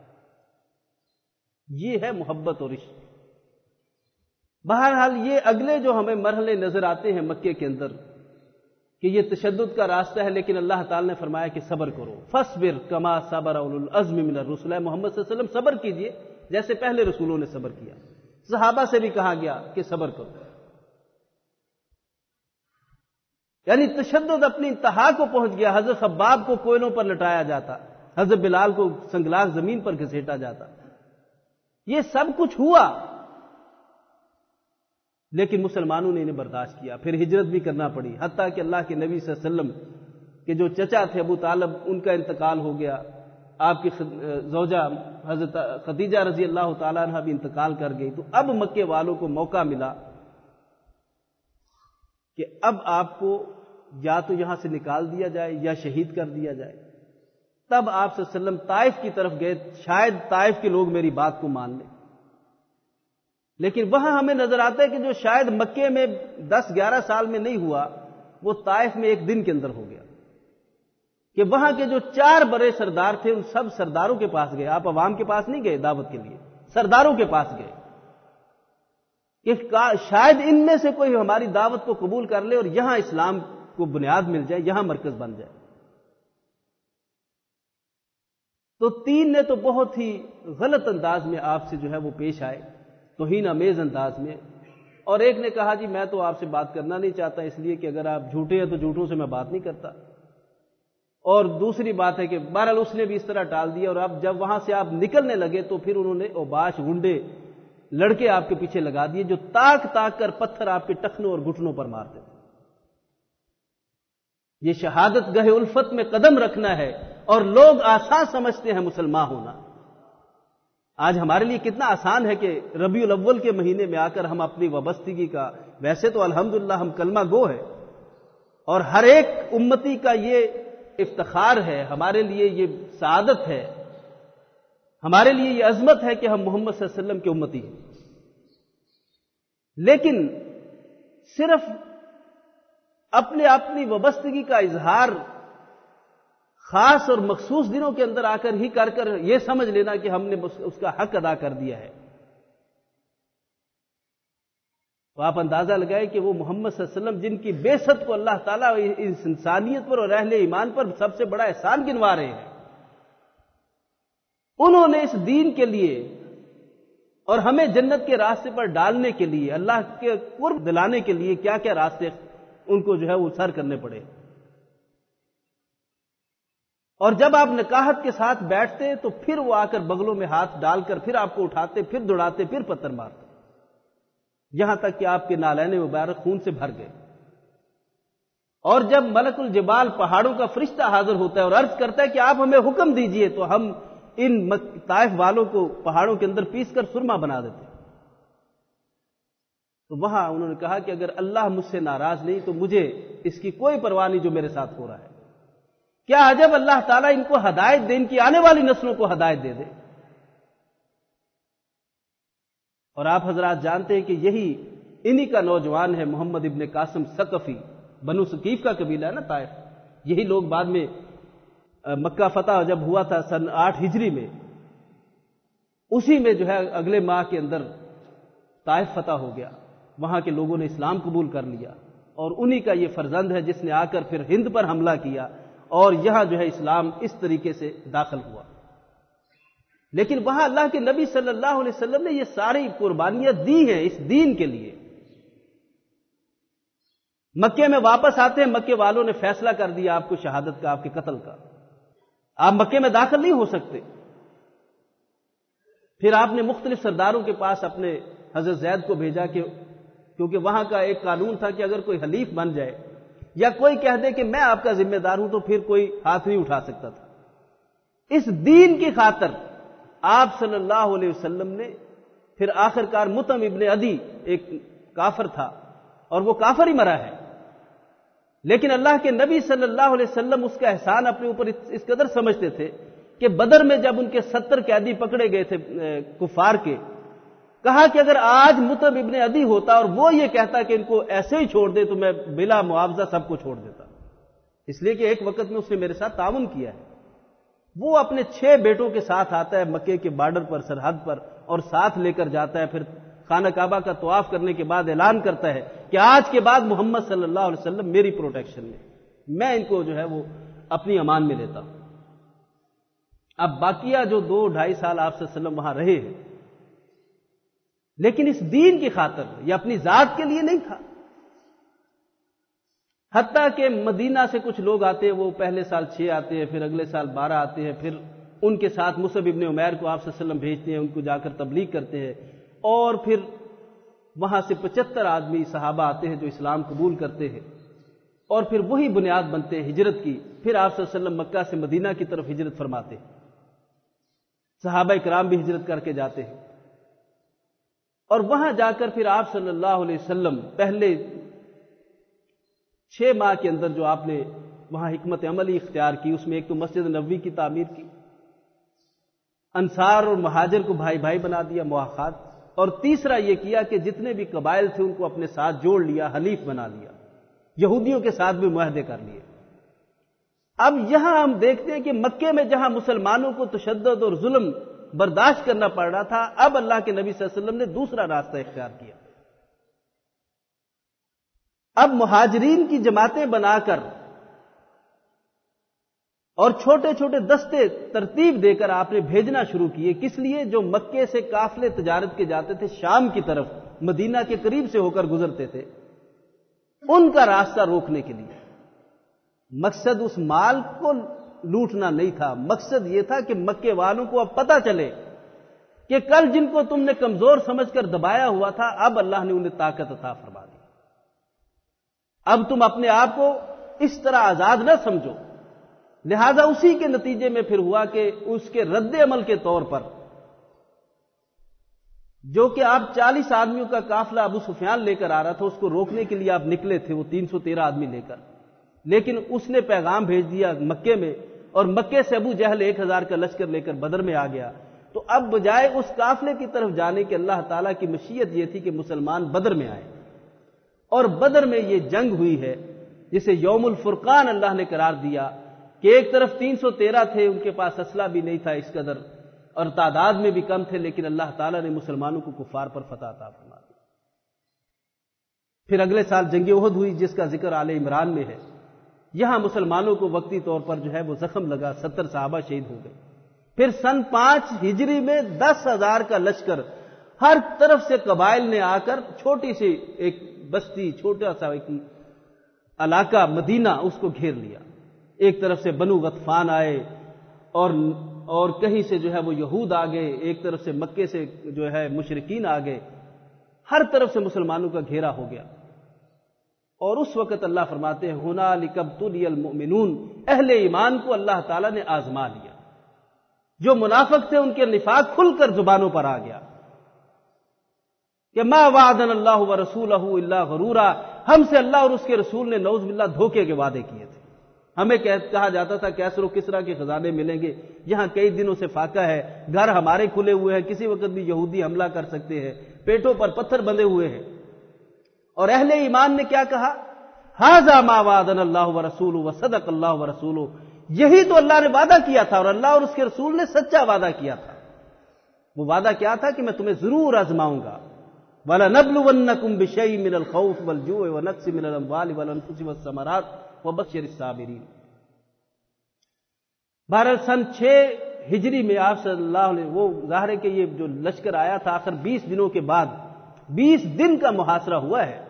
یہ ہے محبت اور عشق۔ بہرحال یہ اگلے جو ہمیں مرحلے نظر آتے ہیں مکے کے اندر کہ یہ تشدد کا راستہ ہے، لیکن اللہ تعالی نے فرمایا کہ صبر کرو، فاصبر کما صبر اولو العزم من الرسل، محمد صلی اللہ علیہ وسلم صبر کیجئے جیسے پہلے رسولوں نے صبر کیا۔ صحابہ سے بھی کہا گیا کہ صبر کرو، یعنی تشدد اپنی انتہا کو پہنچ گیا۔ حضرت خباب کو کوئلوں پر لٹایا جاتا، حضرت بلال کو سنگلاخ زمین پر گھسیٹا جاتا، یہ سب کچھ ہوا، لیکن مسلمانوں نے انہیں برداشت کیا، پھر ہجرت بھی کرنا پڑی، حتیٰ کہ اللہ کے نبی صلی اللہ علیہ وسلم کے جو چچا تھے ابو طالب، ان کا انتقال ہو گیا، آپ کی زوجہ حضرت خدیجہ رضی اللہ تعالیٰ عنہ بھی انتقال کر گئی۔ تو اب مکے والوں کو موقع ملا کہ اب آپ کو یا تو یہاں سے نکال دیا جائے یا شہید کر دیا جائے۔ تب آپ صلی اللہ علیہ وسلم طائف کی طرف گئے، شاید طائف کے لوگ میری بات کو مان لیں، لیکن وہاں ہمیں نظر آتا ہے کہ جو شاید مکے میں 10-11 سال میں نہیں ہوا وہ طائف میں ایک دن کے اندر ہو گیا، کہ وہاں کے جو 4 بڑے سردار تھے ان سب سرداروں کے پاس گئے۔ آپ عوام کے پاس نہیں گئے دعوت کے لیے، سرداروں کے پاس گئے کہ شاید ان میں سے کوئی ہماری دعوت کو قبول کر لے اور یہاں اسلام کو بنیاد مل جائے، یہاں مرکز بن جائے۔ تو 3 نے تو بہت ہی غلط انداز میں آپ سے جو ہے وہ پیش آئے، توہین آمیز انداز میں، اور ایک نے کہا جی میں تو آپ سے بات کرنا نہیں چاہتا اس لیے کہ اگر آپ جھوٹے ہیں تو جھوٹوں سے میں بات نہیں کرتا، اور دوسری بات ہے کہ بہرحال اس نے بھی اس طرح ٹال دیا، اور اب جب وہاں سے آپ نکلنے لگے تو پھر انہوں نے اوباش گنڈے لڑکے آپ کے پیچھے لگا دیے جو تاک تاک کر پتھر آپ کے ٹخنوں اور گھٹنوں پر مارتے تھے۔ یہ شہادت گاہ الفت میں قدم رکھنا ہے، اور لوگ آسان سمجھتے ہیں مسلمان ہونا۔ آج ہمارے لیے کتنا آسان ہے کہ ربیع الاول کے مہینے میں آ کر ہم اپنی وابستگی کا، ویسے تو الحمدللہ ہم کلمہ گو ہے اور ہر ایک امتی کا یہ افتخار ہے، ہمارے لیے یہ سعادت ہے، ہمارے لیے یہ عظمت ہے کہ ہم محمد صلی اللہ علیہ وسلم کے امتی ہیں، لیکن صرف اپنی وابستگی کا اظہار خاص اور مخصوص دنوں کے اندر آ کر ہی کر یہ سمجھ لینا کہ ہم نے اس کا حق ادا کر دیا ہے، تو آپ اندازہ لگائیں کہ وہ محمد صلی اللہ علیہ وسلم جن کی بعثت کو اللہ تعالیٰ اس انسانیت پر اور اہل ایمان پر سب سے بڑا احسان گنوا رہے ہیں، انہوں نے اس دین کے لیے اور ہمیں جنت کے راستے پر ڈالنے کے لیے، اللہ کے قرب دلانے کے لیے کیا کیا راستے ان کو جو ہے وہ سر کرنے پڑے۔ اور جب آپ نکاحت کے ساتھ بیٹھتے تو پھر وہ آ کر بغلوں میں ہاتھ ڈال کر پھر آپ کو اٹھاتے، پھر دوڑاتے، پھر پتھر مارتے، یہاں تک کہ آپ کے نالین مبارک خون سے بھر گئے۔ اور جب ملک الجبال پہاڑوں کا فرشتہ حاضر ہوتا ہے اور عرض کرتا ہے کہ آپ ہمیں حکم دیجئے، تو ہم ان طائف والوں کو پہاڑوں کے اندر پیس کر سرما بنا دیتے۔ تو وہاں انہوں نے کہا کہ اگر اللہ مجھ سے ناراض نہیں تو مجھے اس کی کوئی پرواہ نہیں جو میرے ساتھ ہو رہا ہے۔ کیا عجب اللہ تعالیٰ ان کو ہدایت دے، ان کی آنے والی نسلوں کو ہدایت دے دے۔ اور آپ حضرات جانتے ہیں کہ یہی انہی کا نوجوان ہے محمد ابن قاسم ثقفی، بنو ثقیف کا قبیلہ ہے نا طائف۔ یہی لوگ بعد میں مکہ فتح جب ہوا تھا سن 8 ہجری میں، اسی میں جو ہے اگلے ماہ کے اندر طائف فتح ہو گیا، وہاں کے لوگوں نے اسلام قبول کر لیا، اور انہی کا یہ فرزند ہے جس نے آ کر پھر ہند پر حملہ کیا اور یہاں جو ہے اسلام اس طریقے سے داخل ہوا۔ لیکن وہاں اللہ کے نبی صلی اللہ علیہ وسلم نے یہ ساری قربانیاں دی ہیں اس دین کے لیے۔ مکے میں واپس آتے ہیں، مکے والوں نے فیصلہ کر دیا آپ کو شہادت کا، آپ کے قتل کا، آپ مکے میں داخل نہیں ہو سکتے۔ پھر آپ نے مختلف سرداروں کے پاس اپنے حضرت زید کو بھیجا کہ کیونکہ وہاں کا ایک قانون تھا کہ اگر کوئی حلیف بن جائے یا کوئی کہہ دے کہ میں آپ کا ذمہ دار ہوں تو پھر کوئی ہاتھ نہیں اٹھا سکتا تھا۔ اس دین کی خاطر آپ صلی اللہ علیہ وسلم نے پھر آخر کار مطعم ابن عدی ایک کافر تھا اور وہ کافر ہی مرا ہے، لیکن اللہ کے نبی صلی اللہ علیہ وسلم اس کا احسان اپنے اوپر اس قدر سمجھتے تھے کہ بدر میں جب ان کے 70 قیدی پکڑے گئے تھے کفار کے، کہا کہ اگر آج مطعم ابن عدی ہوتا اور وہ یہ کہتا کہ ان کو ایسے ہی چھوڑ دے تو میں بلا معاوضہ سب کو چھوڑ دیتا، اس لیے کہ ایک وقت میں اس نے میرے ساتھ تعاون کیا ہے۔ وہ اپنے 6 بیٹوں کے ساتھ آتا ہے مکے کے بارڈر پر، سرحد پر، اور ساتھ لے کر جاتا ہے، پھر خانہ کعبہ کا طواف کرنے کے بعد اعلان کرتا ہے کہ آج کے بعد محمد صلی اللہ علیہ وسلم میری پروٹیکشن میں ان کو جو ہے وہ اپنی امان میں لیتا ہوں۔ اب باقیہ جو 2-2.5 سال آپ صلی اللہ علیہ وسلم وہاں رہے ہیں، لیکن اس دین کی خاطر، یہ اپنی ذات کے لیے نہیں تھا۔ حتیٰ کہ مدینہ سے کچھ لوگ آتے ہیں، وہ پہلے سال 6 آتے ہیں، پھر اگلے سال 12 آتے ہیں، پھر ان کے ساتھ مصعب ابن عمیر کو آپ صلی اللہ علیہ وسلم بھیجتے ہیں، ان کو جا کر تبلیغ کرتے ہیں، اور پھر وہاں سے 75 آدمی صحابہ آتے ہیں جو اسلام قبول کرتے ہیں، اور پھر وہی بنیاد بنتے ہیں ہجرت کی۔ پھر آپ صلی اللہ علیہ وسلم مکہ سے مدینہ کی طرف ہجرت فرماتے ہیں، صحابہ کرام بھی ہجرت کر کے جاتے ہیں، اور وہاں جا کر پھر آپ صلی اللہ علیہ وسلم پہلے 6 ماہ کے اندر جو آپ نے وہاں حکمت عملی اختیار کی، اس میں ایک تو مسجد نبوی کی تعمیر کی، انصار اور مہاجر کو بھائی بھائی بنا دیا، مواخات، اور تیسرا یہ کیا کہ جتنے بھی قبائل تھے ان کو اپنے ساتھ جوڑ لیا، حلیف بنا لیا، یہودیوں کے ساتھ بھی معاہدے کر لیے۔ اب یہاں ہم دیکھتے ہیں کہ مکے میں جہاں مسلمانوں کو تشدد اور ظلم برداشت کرنا پڑ رہا تھا، اب اللہ کے نبی صلی اللہ علیہ وسلم نے دوسرا راستہ اختیار کیا۔ اب مہاجرین کی جماعتیں بنا کر اور چھوٹے چھوٹے دستے ترتیب دے کر آپ نے بھیجنا شروع کیے، کس لیے؟ جو مکے سے قافلے تجارت کے جاتے تھے شام کی طرف، مدینہ کے قریب سے ہو کر گزرتے تھے، ان کا راستہ روکنے کے لیے۔ مقصد اس مال کو لوٹنا نہیں تھا، مقصد یہ تھا کہ مکے والوں کو اب پتہ چلے کہ کل جن کو تم نے کمزور سمجھ کر دبایا ہوا تھا، اب اللہ نے انہیں طاقت عطا فرما دی۔ اب تم اپنے آپ کو اس طرح آزاد نہ سمجھو۔ لہذا اسی کے نتیجے میں پھر ہوا کہ اس کے رد عمل کے طور پر جو کہ آپ 40 آدمیوں کا قافلہ ابو سفیان لے کر آ رہا تھا، اس کو روکنے کے لیے آپ نکلے تھے، وہ 313 آدمی لے کر، لیکن اس نے پیغام بھیج دیا مکے میں، اور مکے سے ابو جہل 1000 کا لشکر لے کر بدر میں آ گیا۔ تو اب بجائے اس قافلے کی طرف جانے کے اللہ تعالیٰ کی مشیت یہ تھی کہ مسلمان بدر میں آئے، اور بدر میں یہ جنگ ہوئی ہے جسے یوم الفرقان اللہ نے قرار دیا کہ ایک طرف 313 تھے، ان کے پاس اسلحہ بھی نہیں تھا اس قدر، اور تعداد میں بھی کم تھے، لیکن اللہ تعالیٰ نے مسلمانوں کو کفار پر فتح عطا فرما دی۔ پھر اگلے سال جنگ احد ہوئی جس کا ذکر آل عمران میں ہے۔ یہاں مسلمانوں کو وقتی طور پر جو ہے وہ زخم لگا، 70 صحابہ شہید ہو گئے، پھر سن 5 ہجری میں 10,000 کا لشکر ہر طرف سے قبائل نے آ کر چھوٹی سی ایک بستی، چھوٹا سا ایک علاقہ مدینہ، اس کو گھیر لیا۔ ایک طرف سے بنو غطفان آئے اور کہیں سے جو ہے وہ یہود آ گئے، ایک طرف سے مکے سے جو ہے مشرکین آ گئے، ہر طرف سے مسلمانوں کا گھیرا ہو گیا۔ اور اس وقت اللہ فرماتے ہیں ہنالک ابتلی المؤمنون، اہل ایمان کو اللہ تعالیٰ نے آزما لیا۔ جو منافق تھے ان کے نفاق کھل کر زبانوں پر آ گیا کہ ما وعدنا اللہ ورسولہ الا غرورا، ہم سے اللہ اور اس کے رسول نے نعوذ باللہ دھوکے کے وعدے کیے تھے۔ ہمیں کہا جاتا تھا کیسر و کسرا کے خزانے ملیں گے، یہاں کئی دنوں سے فاقہ ہے، گھر ہمارے کھلے ہوئے ہیں، کسی وقت بھی یہودی حملہ کر سکتے ہیں، پیٹوں پر پتھر بندھے ہوئے ہیں۔ اور اہل ایمان نے کیا کہا؟ ھذا ما وعدنا اللہ ورسولہ وصدق اللہ ورسولہ، یہی تو اللہ نے وعدہ کیا تھا اور اللہ اور اس کے رسول نے سچا وعدہ کیا تھا۔ وہ وعدہ کیا تھا کہ میں تمہیں ضرور آزماؤں گا۔ وَلَنَبْلُوَنَّكُمْ بِشَيْءٍ مِّنَ الْخَوْفِ وَالْجُوعِ وَنَقْصٍ مِّنَ الْأَمْوَالِ وَالْأَنفُسِ وَالثَّمَرَاتِ وَبَشِّرِ الصَّابِرِينَ۔ بہرحال سن 6 ہجری میں آپ صلی اللہ علیہ وہ ظاہر ہے کہ یہ جو لشکر آیا تھا آخر 20 دنوں کے بعد 20 دن کا محاصرہ ہوا ہے،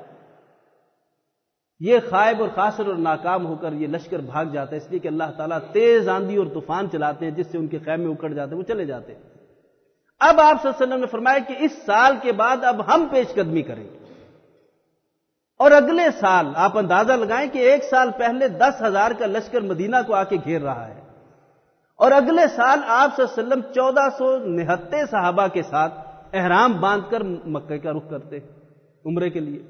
یہ خائب اور خاسر اور ناکام ہو کر یہ لشکر بھاگ جاتا ہے، اس لیے کہ اللہ تعالیٰ تیز آندھی اور طوفان چلاتے ہیں جس سے ان کے خیمے اکڑ جاتے ہیں، وہ چلے جاتے ہیں۔ اب آپ صلی اللہ علیہ وسلم نے فرمایا کہ اس سال کے بعد اب ہم پیش قدمی کریں گے، اور اگلے سال آپ اندازہ لگائیں کہ 1 سال پہلے 10,000 کا لشکر مدینہ کو آ کے گھیر رہا ہے، اور اگلے سال آپ صلی اللہ علیہ وسلم 1469 صحابہ کے ساتھ احرام باندھ کر مکہ کا رخ کرتے عمرے کے لیے۔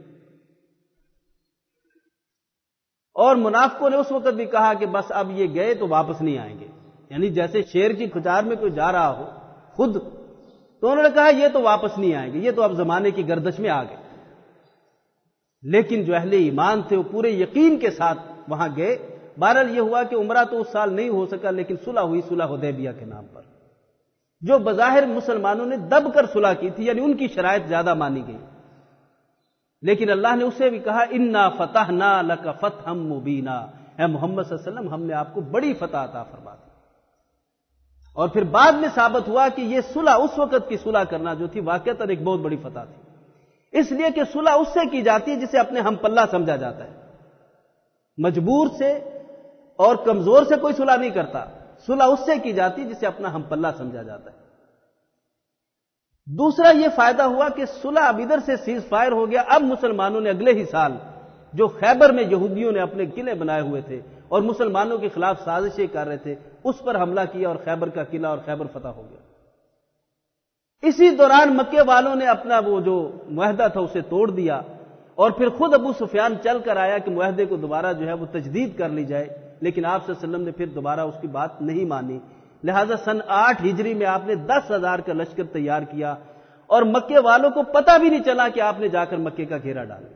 اور منافقوں نے اس وقت بھی کہا کہ بس اب یہ گئے تو واپس نہیں آئیں گے، یعنی جیسے شیر کی کھچار میں کوئی جا رہا ہو خود، تو انہوں نے کہا یہ تو واپس نہیں آئیں گے، یہ تو اب زمانے کی گردش میں آ گئے۔ لیکن جو اہل ایمان تھے وہ پورے یقین کے ساتھ وہاں گئے۔ بہرحال یہ ہوا کہ عمرہ تو اس سال نہیں ہو سکا، لیکن صلح ہوئی، صلح حدیبیہ کے نام پر، جو بظاہر مسلمانوں نے دب کر صلح کی تھی، یعنی ان کی شرائط زیادہ مانی گئی، لیکن اللہ نے اسے بھی کہا انا فتحنا لک فتحا مبینا، اے محمد صلی اللہ علیہ وسلم ہم نے آپ کو بڑی فتح عطا فرما دی۔ اور پھر بعد میں ثابت ہوا کہ یہ صلح، اس وقت کی صلح کرنا جو تھی واقعتاً ایک بہت بڑی فتح تھی، اس لیے کہ صلح اس سے کی جاتی ہے جسے اپنے ہم پلہ سمجھا جاتا ہے، مجبور سے اور کمزور سے کوئی صلح نہیں کرتا، صلح اس سے کی جاتی ہے جسے اپنا ہم پلہ سمجھا جاتا ہے۔ دوسرا یہ فائدہ ہوا کہ صلح اب ادھر سے سیز فائر ہو گیا، اب مسلمانوں نے اگلے ہی سال جو خیبر میں یہودیوں نے اپنے قلعے بنائے ہوئے تھے اور مسلمانوں کے خلاف سازشیں کر رہے تھے، اس پر حملہ کیا اور خیبر کا قلعہ اور خیبر فتح ہو گیا۔ اسی دوران مکے والوں نے اپنا وہ جو معاہدہ تھا اسے توڑ دیا، اور پھر خود ابو سفیان چل کر آیا کہ معاہدے کو دوبارہ جو ہے وہ تجدید کر لی جائے، لیکن آپ صلی اللہ علیہ وسلم نے پھر دوبارہ اس کی بات نہیں مانی، لہذا سن 8 ہجری میں آپ نے 10,000 کا لشکر تیار کیا، اور مکے والوں کو پتہ بھی نہیں چلا کہ آپ نے جا کر مکے کا گھیرا ڈالا۔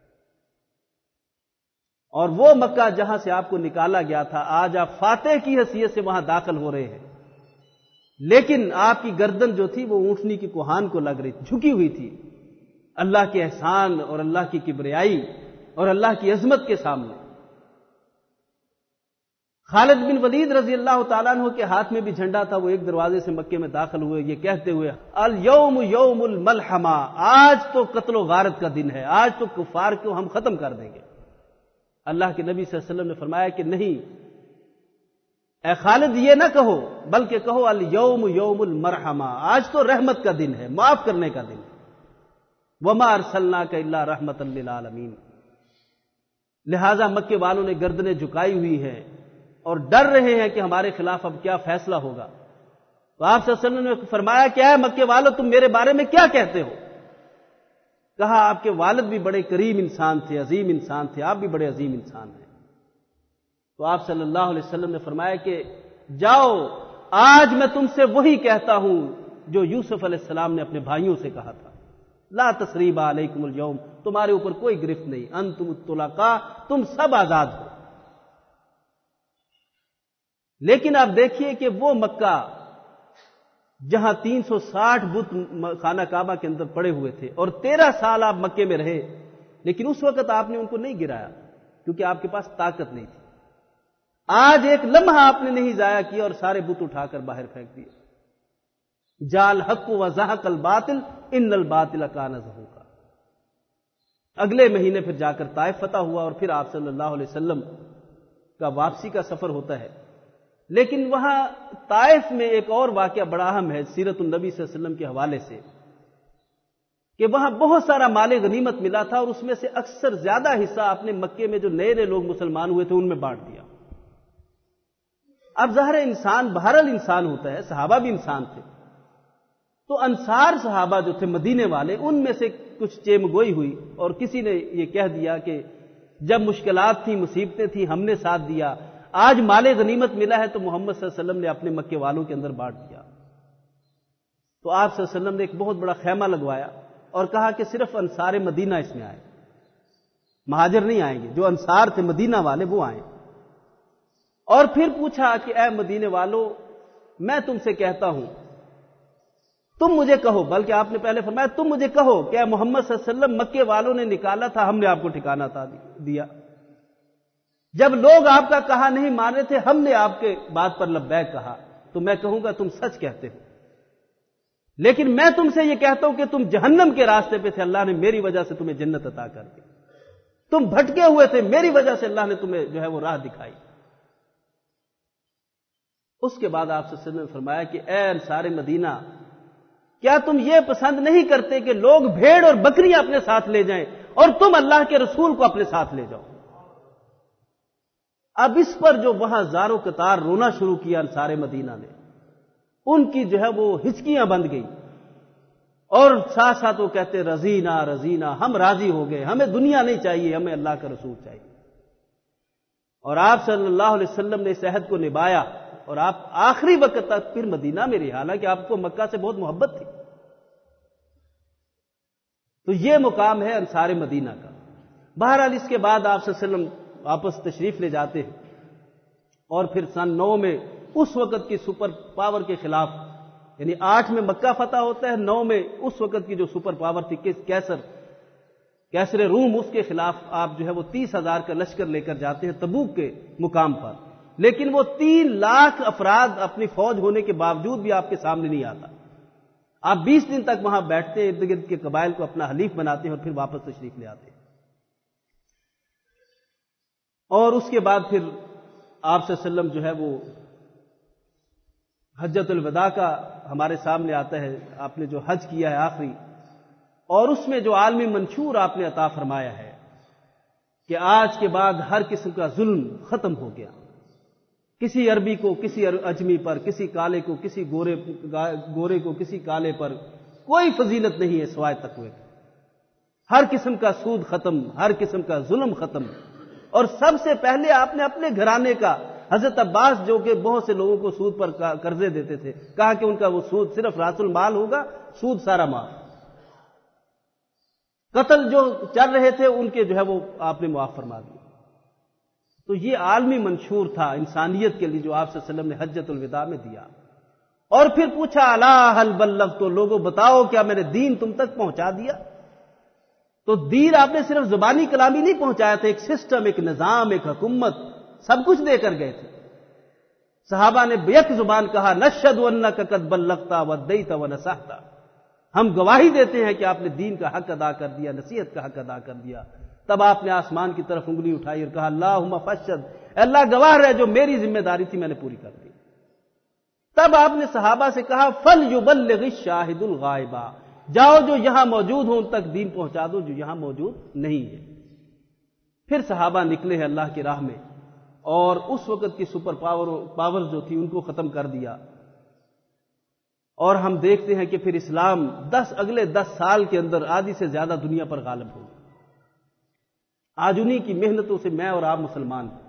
اور وہ مکہ جہاں سے آپ کو نکالا گیا تھا، آج آپ فاتح کی حیثیت سے وہاں داخل ہو رہے ہیں، لیکن آپ کی گردن جو تھی وہ اونٹنی کی کوہان کو لگ رہی تھی، جھکی ہوئی تھی اللہ کے احسان اور اللہ کی کبریائی اور اللہ کی عظمت کے سامنے۔ خالد بن ولید رضی اللہ تعالیٰ عنہ کے ہاتھ میں بھی جھنڈا تھا، وہ ایک دروازے سے مکے میں داخل ہوئے یہ کہتے ہوئے الیوم یوم الملحمہ، آج تو قتل و غارت کا دن ہے، آج تو کفار کو ہم ختم کر دیں گے۔ اللہ کے نبی صلی اللہ علیہ وسلم نے فرمایا کہ نہیں اے خالد، یہ نہ کہو، بلکہ کہو الیوم یوم المرحمہ، آج تو رحمت کا دن ہے، معاف کرنے کا دن ہے۔ وما ارسلناک الا رحمۃ للعالمین۔ لہذا مکے والوں نے گردنیں جھکائی ہوئی ہیں اور ڈر رہے ہیں کہ ہمارے خلاف اب کیا فیصلہ ہوگا۔ تو آپ صلی اللہ علیہ وسلم نے فرمایا کیا ہے مکے والوں، تم میرے بارے میں کیا کہتے ہو؟ کہا آپ کے والد بھی بڑے کریم انسان تھے، عظیم انسان تھے، آپ بھی بڑے عظیم انسان ہیں۔ تو آپ صلی اللہ علیہ وسلم نے فرمایا کہ جاؤ، آج میں تم سے وہی کہتا ہوں جو یوسف علیہ السلام نے اپنے بھائیوں سے کہا تھا، لا تثریب علیکم اليوم، تمہارے اوپر کوئی گرفت نہیں، انتم الطلقاء، تم سب آزاد ہو۔ لیکن آپ دیکھیے کہ وہ مکہ جہاں 360 بت خانہ کعبہ کے اندر پڑے ہوئے تھے، اور 13 سال آپ مکے میں رہے، لیکن اس وقت آپ نے ان کو نہیں گرایا کیونکہ آپ کے پاس طاقت نہیں تھی۔ آج ایک لمحہ آپ نے نہیں ضائع کیا اور سارے بت اٹھا کر باہر پھینک دیے. جال حق و زحق الباطل ان الباطل کان زہوقا. اگلے مہینے پھر جا کر طائف فتح ہوا اور پھر آپ صلی اللہ علیہ وسلم کا واپسی کا سفر ہوتا ہے. لیکن وہاں طائف میں ایک اور واقعہ بڑا اہم ہے سیرت النبی صلی اللہ علیہ وسلم کے حوالے سے، کہ وہاں بہت سارا مال غنیمت ملا تھا اور اس میں سے اکثر زیادہ حصہ آپ نے مکے میں جو نئے نئے لوگ مسلمان ہوئے تھے ان میں بانٹ دیا. اب ظاہر انسان بہرحال انسان ہوتا ہے، صحابہ بھی انسان تھے، تو انصار صحابہ جو تھے مدینے والے ان میں سے کچھ چیم گوئی ہوئی اور کسی نے یہ کہہ دیا کہ جب مشکلات تھیں مصیبتیں تھیں ہم نے ساتھ دیا، آج مال غنیمت ملا ہے تو محمد صلی اللہ علیہ وسلم نے اپنے مکے والوں کے اندر بانٹ دیا. تو آپ صلی اللہ علیہ وسلم نے ایک بہت بڑا خیمہ لگوایا اور کہا کہ صرف انصار مدینہ اس میں آئے، مہاجر نہیں آئیں گے، جو انصار تھے مدینہ والے وہ آئیں. اور پھر پوچھا کہ اے مدینے والو میں تم سے کہتا ہوں تم مجھے کہو، بلکہ آپ نے پہلے فرمایا تم مجھے کہو کہ اے محمد صلی اللہ علیہ وسلم مکے والوں نے نکالا تھا، ہم نے آپ کو ٹھکانہ دیا. جب لوگ آپ کا کہا نہیں مان رہے تھے ہم نے آپ کے بات پر لبیک کہا، تو میں کہوں گا تم سچ کہتے ہو. لیکن میں تم سے یہ کہتا ہوں کہ تم جہنم کے راستے پہ تھے، اللہ نے میری وجہ سے تمہیں جنت عطا کر دی. تم بھٹکے ہوئے تھے، میری وجہ سے اللہ نے تمہیں جو ہے وہ راہ دکھائی. اس کے بعد آپ صلی اللہ علیہ وسلم نے فرمایا کہ اے انصار مدینہ، کیا تم یہ پسند نہیں کرتے کہ لوگ بھیڑ اور بکریاں اپنے ساتھ لے جائیں اور تم اللہ کے رسول کو اپنے ساتھ لے جاؤ؟ اب اس پر جو وہاں زارو قطار رونا شروع کیا انصار مدینہ نے، ان کی جو ہے وہ ہچکیاں بند گئی اور ساتھ ساتھ وہ کہتے رضینا رضینا، ہم راضی ہو گئے، ہمیں دنیا نہیں چاہیے، ہمیں اللہ کا رسول چاہیے. اور آپ صلی اللہ علیہ وسلم نے اس عہد کو نبھایا اور آپ آخری وقت تک پھر مدینہ میں رہے، حالانکہ آپ کو مکہ سے بہت محبت تھی. تو یہ مقام ہے انصار مدینہ کا. بہرحال اس کے بعد آپ صلی اللہ علیہ وسلم واپس تشریف لے جاتے ہیں اور پھر سن 9 میں اس وقت کی سپر پاور کے خلاف، یعنی 8 میں مکہ فتح ہوتا ہے، 9 میں اس وقت کی جو سپر پاور تھی کیسر روم، اس کے خلاف آپ جو ہے وہ 30,000 کا لشکر لے کر جاتے ہیں تبوک کے مقام پر. لیکن وہ 3 لاکھ افراد اپنی فوج ہونے کے باوجود بھی آپ کے سامنے نہیں آتا. آپ 20 دن تک وہاں بیٹھتے ہیں، ارد گرد کے قبائل کو اپنا حلیف بناتے ہیں اور پھر واپس تشریف لے آتے ہیں. اور اس کے بعد پھر آپ صلی اللہ علیہ وسلم جو ہے وہ حجۃ الوداع کا ہمارے سامنے آتا ہے، آپ نے جو حج کیا ہے آخری، اور اس میں جو عالمی منشور آپ نے عطا فرمایا ہے کہ آج کے بعد ہر قسم کا ظلم ختم ہو گیا. کسی عربی کو کسی اجمی پر، کسی کالے کو کسی گورے کو کسی کالے پر کوئی فضیلت نہیں ہے سوائے تقوی کی. ہر قسم کا سود ختم، ہر قسم کا ظلم ختم. اور سب سے پہلے آپ نے اپنے گھرانے کا، حضرت عباس جو کہ بہت سے لوگوں کو سود پر قرضے دیتے تھے، کہا کہ ان کا وہ سود صرف راس المال ہوگا، سود سارا مال. قتل جو چل رہے تھے ان کے جو ہے وہ آپ نے معاف فرما دیا. تو یہ عالمی منشور تھا انسانیت کے لیے جو آپ صلی اللہ علیہ وسلم نے حجۃ الوداع میں دیا. اور پھر پوچھا الا هل بلغت، تو لوگوں بتاؤ کیا میں نے دین تم تک پہنچا دیا؟ تو دین آپ نے صرف زبانی کلامی نہیں پہنچایا تھا، ایک سسٹم، ایک نظام، ایک حکومت، سب کچھ دے کر گئے تھے. صحابہ نے بیک زبان کہا نشهد انک قد بلغت وادیت ونصحت، ہم گواہی دیتے ہیں کہ آپ نے دین کا حق ادا کر دیا، نصیحت کا حق ادا کر دیا. تب آپ نے آسمان کی طرف انگلی اٹھائی اور کہا اللہم فاشهد، اللہ گواہ رہے جو میری ذمہ داری تھی میں نے پوری کر دی. تب آپ نے صحابہ سے کہا فلیبلغ الشاہد الغائب، جاؤ جو یہاں موجود ہوں ان تک دین پہنچا دو جو یہاں موجود نہیں ہے. پھر صحابہ نکلے ہیں اللہ کی راہ میں اور اس وقت کی سپر پاور جو تھی ان کو ختم کر دیا. اور ہم دیکھتے ہیں کہ پھر اسلام اگلے 10 سال کے اندر آدھی سے زیادہ دنیا پر غالب ہو گیا. آج انہی کی محنتوں سے میں اور آپ مسلمان ہیں.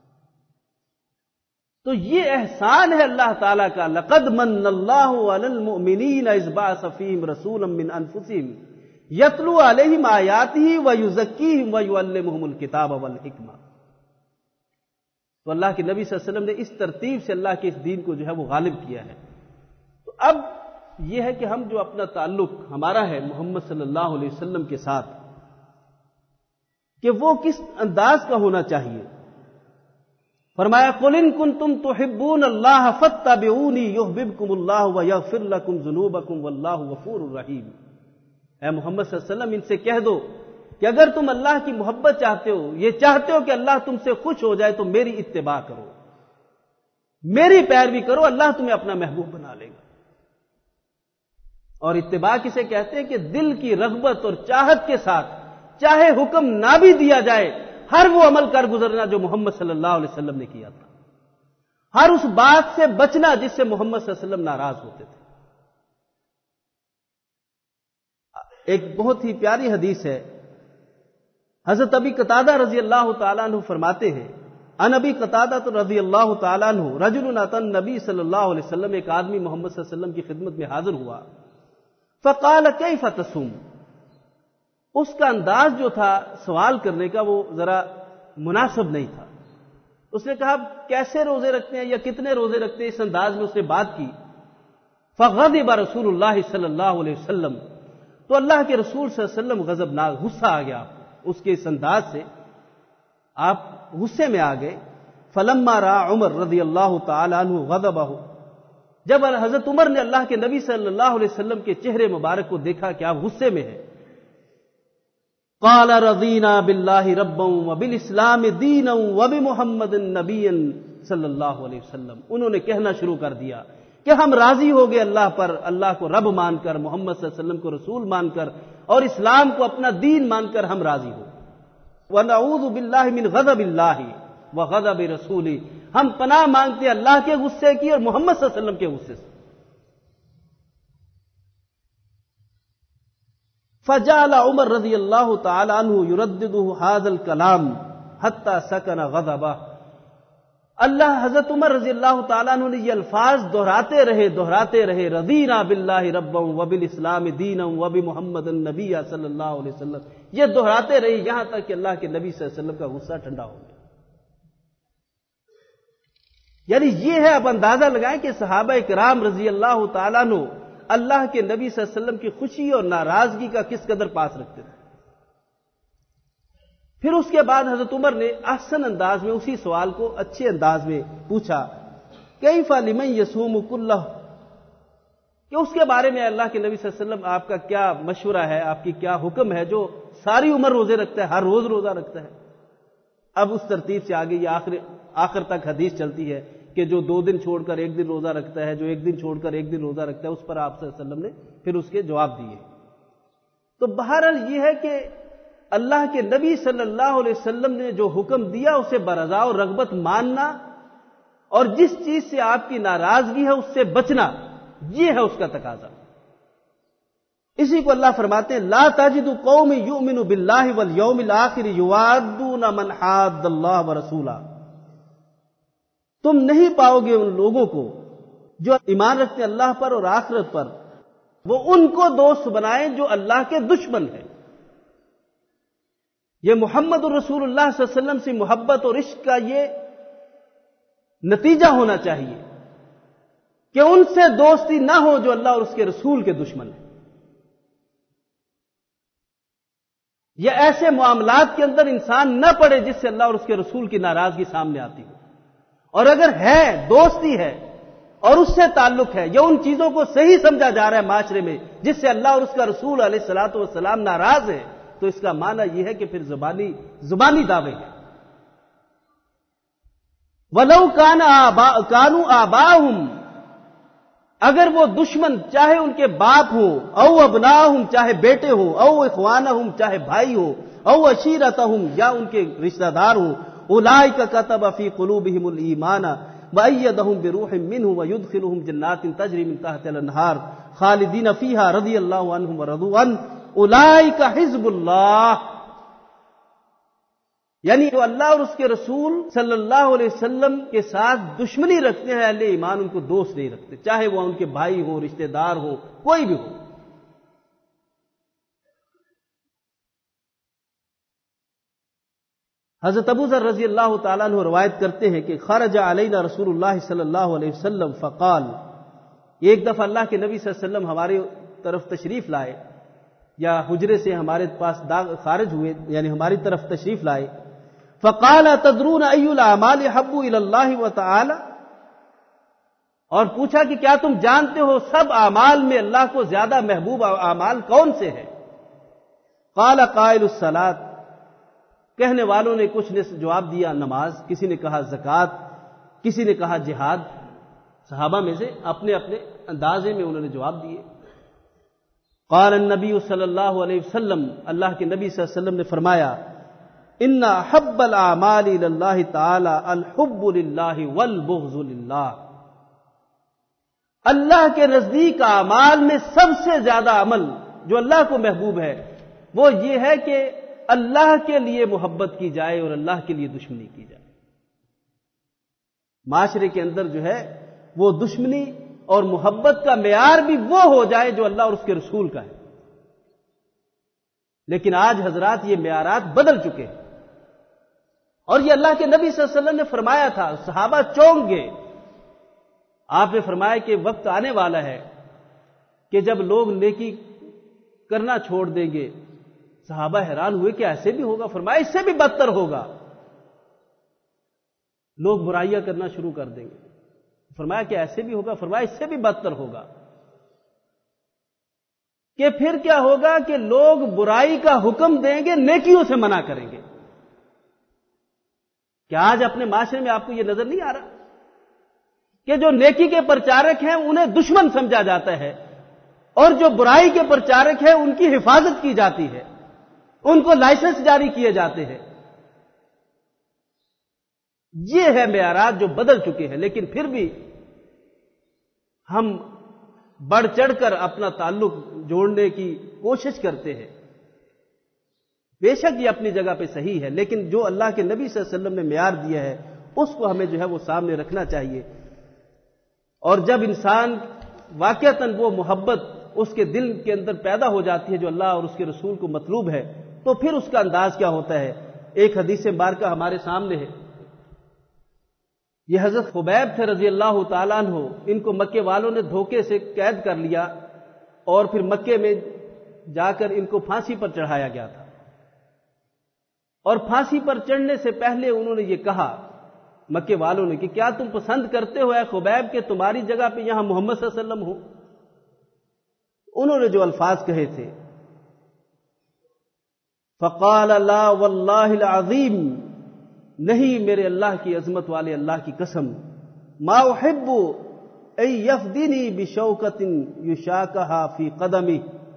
تو یہ احسان ہے اللہ تعالیٰ کا. لقد من اللہ علی المؤمنین اذ بعث فیہم رسولا من انفسہم یتلو علیہم آیاتہ ویزکیہم ویعلمہم الکتاب والحکمہ. تو اللہ کے نبی صلی اللہ علیہ وسلم نے اس ترتیب سے اللہ کے اس دین کو جو ہے وہ غالب کیا ہے. تو اب یہ ہے کہ ہم جو اپنا تعلق ہمارا ہے محمد صلی اللہ علیہ وسلم کے ساتھ کہ وہ کس انداز کا ہونا چاہیے. فرمایا قل ان کنتم تحبون اللہ فاتبعونی یحببکم اللہ ویغفر لکم ذنوبکم واللہ غفور رحیم۔ اے محمد صلی اللہ علیہ وسلم ان سے کہہ دو کہ اگر تم اللہ کی محبت چاہتے ہو، یہ چاہتے ہو کہ اللہ تم سے خوش ہو جائے، تو میری اتباع کرو، میری پیروی کرو، اللہ تمہیں اپنا محبوب بنا لے گا۔ اور اتباع کسے کہتے ہیں کہ دل کی رغبت اور چاہت کے ساتھ چاہے حکم نہ بھی دیا جائے، ہر وہ عمل کر گزرنا جو محمد صلی اللہ علیہ وسلم نے کیا تھا، ہر اس بات سے بچنا جس سے محمد صلی اللہ علیہ وسلم ناراض ہوتے تھے۔ ایک بہت ہی پیاری حدیث ہے، حضرت ابی قتادہ رضی اللہ تعالیٰ عنہ فرماتے ہیں، ان ابی قتادہ رضی اللہ تعالیٰ عنہ رجل اتى النبی صلی اللہ علیہ وسلم، ایک آدمی محمد صلی اللہ علیہ وسلم کی خدمت میں حاضر ہوا، فقال کیف تصوم، اس کا انداز جو تھا سوال کرنے کا وہ ذرا مناسب نہیں تھا۔ اس نے کہا کیسے روزے رکھتے ہیں یا کتنے روزے رکھتے ہیں، اس انداز میں اس نے بات کی۔ فغضب رسول اللہ صلی اللہ علیہ وسلم، تو اللہ کے رسول صلی اللہ علیہ وسلم غضبناک، غصہ آ گیا اس کے اس انداز سے، آپ غصے میں آ گئے۔ فلما رأى عمر رضی اللہ تعالی عنہ غضبہ، جب حضرت عمر نے اللہ کے نبی صلی اللہ علیہ وسلم کے چہرے مبارک کو دیکھا کہ آپ غصے میں ہیں، قال رضینا باللہ ربا وبالاسلام دینا وبمحمد نبیا صلی اللہ علیہ وسلم، انہوں نے کہنا شروع کر دیا کہ ہم راضی ہو گئے اللہ پر، اللہ کو رب مان کر، محمد صلی اللہ علیہ وسلم کو رسول مان کر، اور اسلام کو اپنا دین مان کر ہم راضی ہو۔ وَنَعُوذُ بِاللَّهِ مِنْ غَضَبِ اللَّهِ وَغَضَبِ رَسُولِهِ، ہم پناہ مانگتے ہیں اللہ کے غصے کی اور محمد صلی اللہ علیہ وسلم کے غصے سے۔ فجعل عمر رضی اللہ تعالی عنہ يردده هذا الكلام حتى سكن غضبه، حضرت عمر رضی اللہ تعالیٰ عنہ نے یہ الفاظ دہراتے رہے، رضینا باللہ ربا وبالاسلام دینا وبمحمد النبی صلی اللہ علیہ وسلم، یہ دہراتے رہے یہاں تک کہ اللہ کے نبی صلی اللہ علیہ وسلم کا غصہ ٹھنڈا ہو گیا۔ یعنی یہ ہے، اب اندازہ لگائیں کہ صحابہ کرام رضی اللہ تعالیٰ عنہ اللہ کے نبی صلی اللہ علیہ وسلم کی خوشی اور ناراضگی کا کس قدر پاس رکھتے تھے۔ پھر اس کے بعد حضرت عمر نے احسن انداز میں اسی سوال کو اچھے انداز میں پوچھا، کیف لمن یصوم کلہ، کہ اس کے بارے میں اللہ کے نبی صلی اللہ علیہ وسلم آپ کا کیا مشورہ ہے، آپ کی کیا حکم ہے جو ساری عمر روزے رکھتا ہے، ہر روز روزہ رکھتا ہے۔ اب اس ترتیب سے آگے یہ آخر تک حدیث چلتی ہے کہ جو 2 دن چھوڑ کر 1 دن روزہ رکھتا ہے، جو 1 دن چھوڑ کر 1 دن روزہ رکھتا ہے، اس پر آپ صلی اللہ علیہ وسلم نے پھر اس کے جواب دیے۔ تو بہرحال یہ ہے کہ اللہ کے نبی صلی اللہ علیہ وسلم نے جو حکم دیا اسے برضا و رغبت ماننا، اور جس چیز سے آپ کی ناراضگی ہے اس سے بچنا، یہ ہے اس کا تقاضا۔ اسی کو اللہ فرماتے ہیں، لا تجد قوم یؤمن باللہ والیوم الآخر یوادون من حاد اللہ ورسولہ، تم نہیں پاؤ گے ان لوگوں کو جو ایمان رکھتے اللہ پر اور آخرت پر، وہ ان کو دوست بنائیں جو اللہ کے دشمن ہیں۔ یہ محمد الرسول اللہ صلی اللہ علیہ وسلم سے محبت اور عشق کا یہ نتیجہ ہونا چاہیے کہ ان سے دوستی نہ ہو جو اللہ اور اس کے رسول کے دشمن ہیں۔ یہ ایسے معاملات کے اندر انسان نہ پڑے جس سے اللہ اور اس کے رسول کی ناراضگی سامنے آتی ہو، اور اگر ہے دوستی ہے اور اس سے تعلق ہے یا ان چیزوں کو صحیح سمجھا جا رہا ہے معاشرے میں جس سے اللہ اور اس کا رسول علیہ الصلوۃ والسلام ناراض ہے، تو اس کا معنی یہ ہے کہ پھر زبانی دعوے ہیں۔ وَلَوْ كَانُوا آبَاءَهُمْ، اگر وہ دشمن چاہے ان کے باپ ہوں، او ابناءہم چاہے بیٹے ہوں، او اخوانہم چاہے بھائی ہوں، او عشیرتہم یا ان کے رشتہ دار ہوں، اولئک کتب فی قلوبہم الایمان وأیدہم بروح منہ ویدخلہم جنات تجری من تحتها الانہار خالدین فیہا رضی اللہ عنہم ورضوا عنہ اولئک حزب اللہ، یعنی جو اللہ اور اس کے رسول صلی اللہ علیہ وسلم کے ساتھ دشمنی رکھتے ہیں، اہل ایمان ان کو دوست نہیں رکھتے، چاہے وہ ان کے بھائی ہو، رشتہ دار ہو، کوئی بھی ہو۔ حضرت ابو ذر رضی اللہ تعالیٰ عنہ روایت کرتے ہیں کہ خرج علینا رسول اللہ صلی اللہ علیہ وسلم فقال، ایک دفعہ اللہ کے نبی صلی اللہ علیہ وسلم ہماری طرف تشریف لائے، یا حجرے سے ہمارے پاس خارج ہوئے، یعنی ہماری طرف تشریف لائے، فقال تدرون ای الاعمال احب الی اللہ وتعالی، اور پوچھا کہ کیا تم جانتے ہو سب اعمال میں اللہ کو زیادہ محبوب اعمال کون سے ہیں؟ قال قائل الصلاۃ، کہنے والوں نے کچھ نے جواب دیا نماز، کسی نے کہا زکوٰۃ، کسی نے کہا جہاد، صحابہ میں سے اپنے اپنے اندازے میں انہوں نے جواب دیے۔ قال النبی صلی اللہ علیہ وسلم، اللہ کے نبی صلی اللہ علیہ وسلم نے فرمایا ان احب الاعمال الی اللہ تعالی الحب للہ والبغض للہ، اللہ کے نزدیک اعمال میں سب سے زیادہ عمل جو اللہ کو محبوب ہے وہ یہ ہے کہ اللہ کے لیے محبت کی جائے اور اللہ کے لیے دشمنی کی جائے۔ معاشرے کے اندر جو ہے وہ دشمنی اور محبت کا معیار بھی وہ ہو جائے جو اللہ اور اس کے رسول کا ہے، لیکن آج حضرات یہ معیارات بدل چکے ہیں، اور یہ اللہ کے نبی صلی اللہ علیہ وسلم نے فرمایا تھا، صحابہ چونک گئے۔ آپ نے فرمایا کہ وقت آنے والا ہے کہ جب لوگ نیکی کرنا چھوڑ دیں گے۔ صحابہ حیران ہوئے کہ ایسے بھی ہوگا؟ فرمایا اس سے بھی بدتر ہوگا، لوگ برائیاں کرنا شروع کر دیں گے۔ فرمایا کہ ایسے بھی ہوگا؟ فرمایا اس سے بھی بدتر ہوگا کہ پھر کیا ہوگا کہ لوگ برائی کا حکم دیں گے، نیکیوں سے منع کریں گے۔ کیا آج اپنے معاشرے میں آپ کو یہ نظر نہیں آ رہا کہ جو نیکی کے پرچارک ہیں انہیں دشمن سمجھا جاتا ہے، اور جو برائی کے پرچارک ہیں ان کی حفاظت کی جاتی ہے، ان کو لائسنس جاری کیے جاتے ہیں؟ یہ ہے معیارات جو بدل چکے ہیں، لیکن پھر بھی ہم بڑھ چڑھ کر اپنا تعلق جوڑنے کی کوشش کرتے ہیں۔ بے شک یہ اپنی جگہ پہ صحیح ہے، لیکن جو اللہ کے نبی صلی اللہ علیہ وسلم نے معیار دیا ہے اس کو ہمیں جو ہے وہ سامنے رکھنا چاہیے۔ اور جب انسان واقعتاً وہ محبت اس کے دل کے اندر پیدا ہو جاتی ہے جو اللہ اور اس کے رسول کو مطلوب ہے، تو پھر اس کا انداز کیا ہوتا ہے؟ ایک حدیث مبارکہ ہمارے سامنے ہے، یہ حضرت خبیب تھے رضی اللہ تعالیٰ عنہ، ان کو مکے والوں نے دھوکے سے قید کر لیا اور پھر مکے میں جا کر ان کو پھانسی پر چڑھایا گیا تھا، اور پھانسی پر چڑھنے سے پہلے انہوں نے یہ کہا مکے والوں نے کہ کیا تم پسند کرتے ہو اے خبیب کہ تمہاری جگہ پہ یہاں محمد صلی اللہ علیہ وسلم ہو؟ انہوں نے جو الفاظ کہے تھے، فقال لا واللہ العظیم، نہیں میرے اللہ کی عظمت والے اللہ کی قسم، ما احب ان یفدینی بشوکۃ یشاکھا فی قدمی۔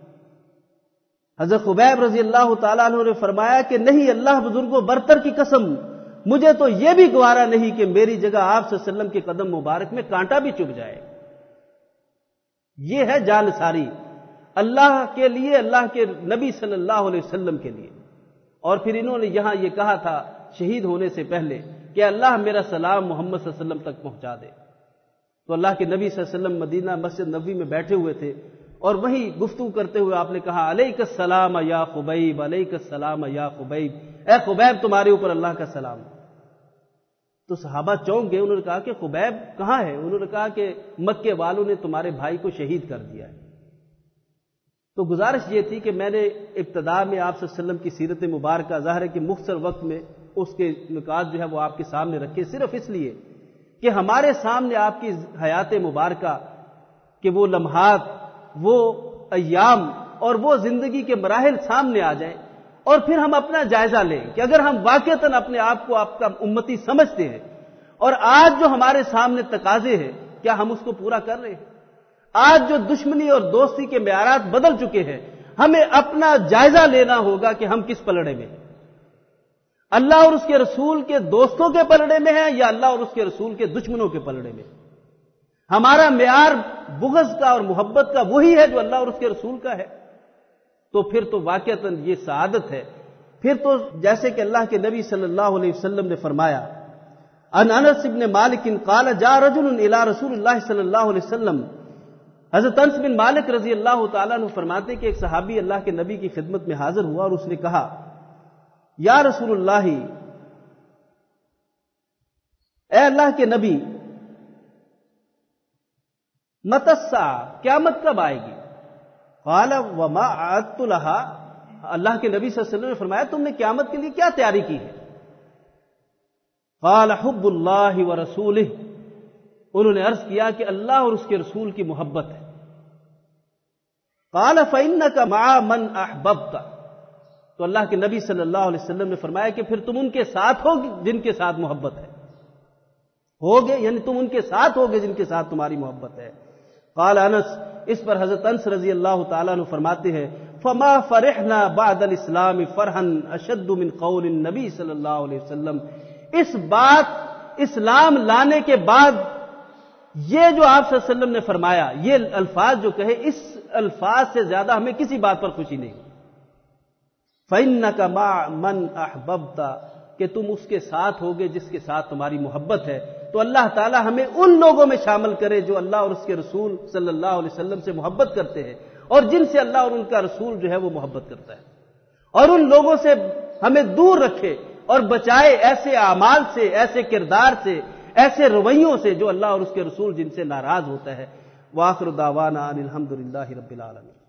حضرت خبیب رضی اللہ تعالیٰ عنہ نے فرمایا کہ نہیں، اللہ بزرگ و برتر کی قسم، مجھے تو یہ بھی گوارا نہیں کہ میری جگہ آپ صلی اللہ علیہ وسلم کے قدم مبارک میں کانٹا بھی چبھ جائے۔ یہ ہے جانثاری اللہ کے لیے، اللہ کے نبی صلی اللہ علیہ وسلم کے لیے۔ اور پھر انہوں نے یہاں یہ کہا تھا شہید ہونے سے پہلے کہ اللہ میرا سلام محمد صلی اللہ علیہ وسلم تک پہنچا دے۔ تو اللہ کے نبی صلی اللہ علیہ وسلم مدینہ مسجد نبوی میں بیٹھے ہوئے تھے، اور وہی گفتگو کرتے ہوئے آپ نے کہا علیک السلام یا خبیب، علیک السلام یا خبیب، اے خبیب تمہارے اوپر اللہ کا سلام۔ تو صحابہ چونک گئے، انہوں نے کہا کہ خبیب کہاں ہے؟ انہوں نے کہا کہ مکے والوں نے تمہارے بھائی کو شہید کر دیا ہے۔ تو گزارش یہ تھی کہ میں نے ابتدا میں آپ صلی اللہ علیہ وسلم کی سیرت مبارکہ، ظاہر ہے کہ مختصر وقت میں اس کے نکات جو ہے وہ آپ کے سامنے رکھے، صرف اس لیے کہ ہمارے سامنے آپ کی حیات مبارکہ کہ وہ لمحات، وہ ایام اور وہ زندگی کے مراحل سامنے آ جائیں، اور پھر ہم اپنا جائزہ لیں کہ اگر ہم واقعتاً اپنے آپ کو آپ کا امتی سمجھتے ہیں، اور آج جو ہمارے سامنے تقاضے ہیں کیا ہم اس کو پورا کر رہے ہیں؟ آج جو دشمنی اور دوستی کے معیارات بدل چکے ہیں، ہمیں اپنا جائزہ لینا ہوگا کہ ہم کس پلڑے میں ہیں، اللہ اور اس کے رسول کے دوستوں کے پلڑے میں ہیں یا اللہ اور اس کے رسول کے دشمنوں کے پلڑے میں؟ ہمارا معیار بغض کا اور محبت کا وہی ہے جو اللہ اور اس کے رسول کا ہے، تو پھر تو واقعتاً یہ سعادت ہے۔ پھر تو جیسے کہ اللہ کے نبی صلی اللہ علیہ وسلم نے فرمایا، ان انس بن مالک قال جاء رجل الى رسول اللہ صلی اللہ علیہ وسلم، حضرت انس بن مالک رضی اللہ تعالیٰ عنہ فرماتے کہ ایک صحابی اللہ کے نبی کی خدمت میں حاضر ہوا اور اس نے کہا یا رسول اللہ، اے اللہ کے نبی، متی الساعة، قیامت کب آئے گی؟ قال وما اعدت لها، اللہ کے نبی صلی اللہ علیہ وسلم نے فرمایا تم نے قیامت کے لیے کیا تیاری کی ہے؟ قال حب اللہ ورسولہ، انہوں نے عرض کیا کہ اللہ اور اس کے رسول کی محبت ہے۔ قال فإنك مع من احببت، تو اللہ کے نبی صلی اللہ علیہ وسلم نے فرمایا کہ پھر تم ان کے ساتھ ہوگے جن کے ساتھ محبت ہے، ہوگے یعنی تم ان کے ساتھ ہوگے جن کے ساتھ تمہاری محبت ہے۔ قال انس، اس پر حضرت انس رضی اللہ تعالیٰ عنہ فرماتے ہیں فما فرحنا بعد الاسلام فرحا اشد من قول النبی صلی اللہ علیہ وسلم، اس بات اسلام لانے کے بعد یہ جو آپ صلی اللہ علیہ وسلم نے فرمایا، یہ الفاظ جو کہے، اس الفاظ سے زیادہ ہمیں کسی بات پر خوشی نہیں۔ فَإِنَّكَ مَعَ مَنْ أَحْبَبْتَ، کہ تم اس کے ساتھ ہوگے جس کے ساتھ تمہاری محبت ہے۔ تو اللہ تعالی ہمیں ان لوگوں میں شامل کرے جو اللہ اور اس کے رسول صلی اللہ علیہ وسلم سے محبت کرتے ہیں، اور جن سے اللہ اور ان کا رسول جو ہے وہ محبت کرتا ہے، اور ان لوگوں سے ہمیں دور رکھے اور بچائے ایسے اعمال سے، ایسے کردار سے، ایسے رویوں سے جو اللہ اور اس کے رسول جن سے ناراض ہوتا ہے۔ وآخر دعوانا ان الحمد للہ رب العالمین۔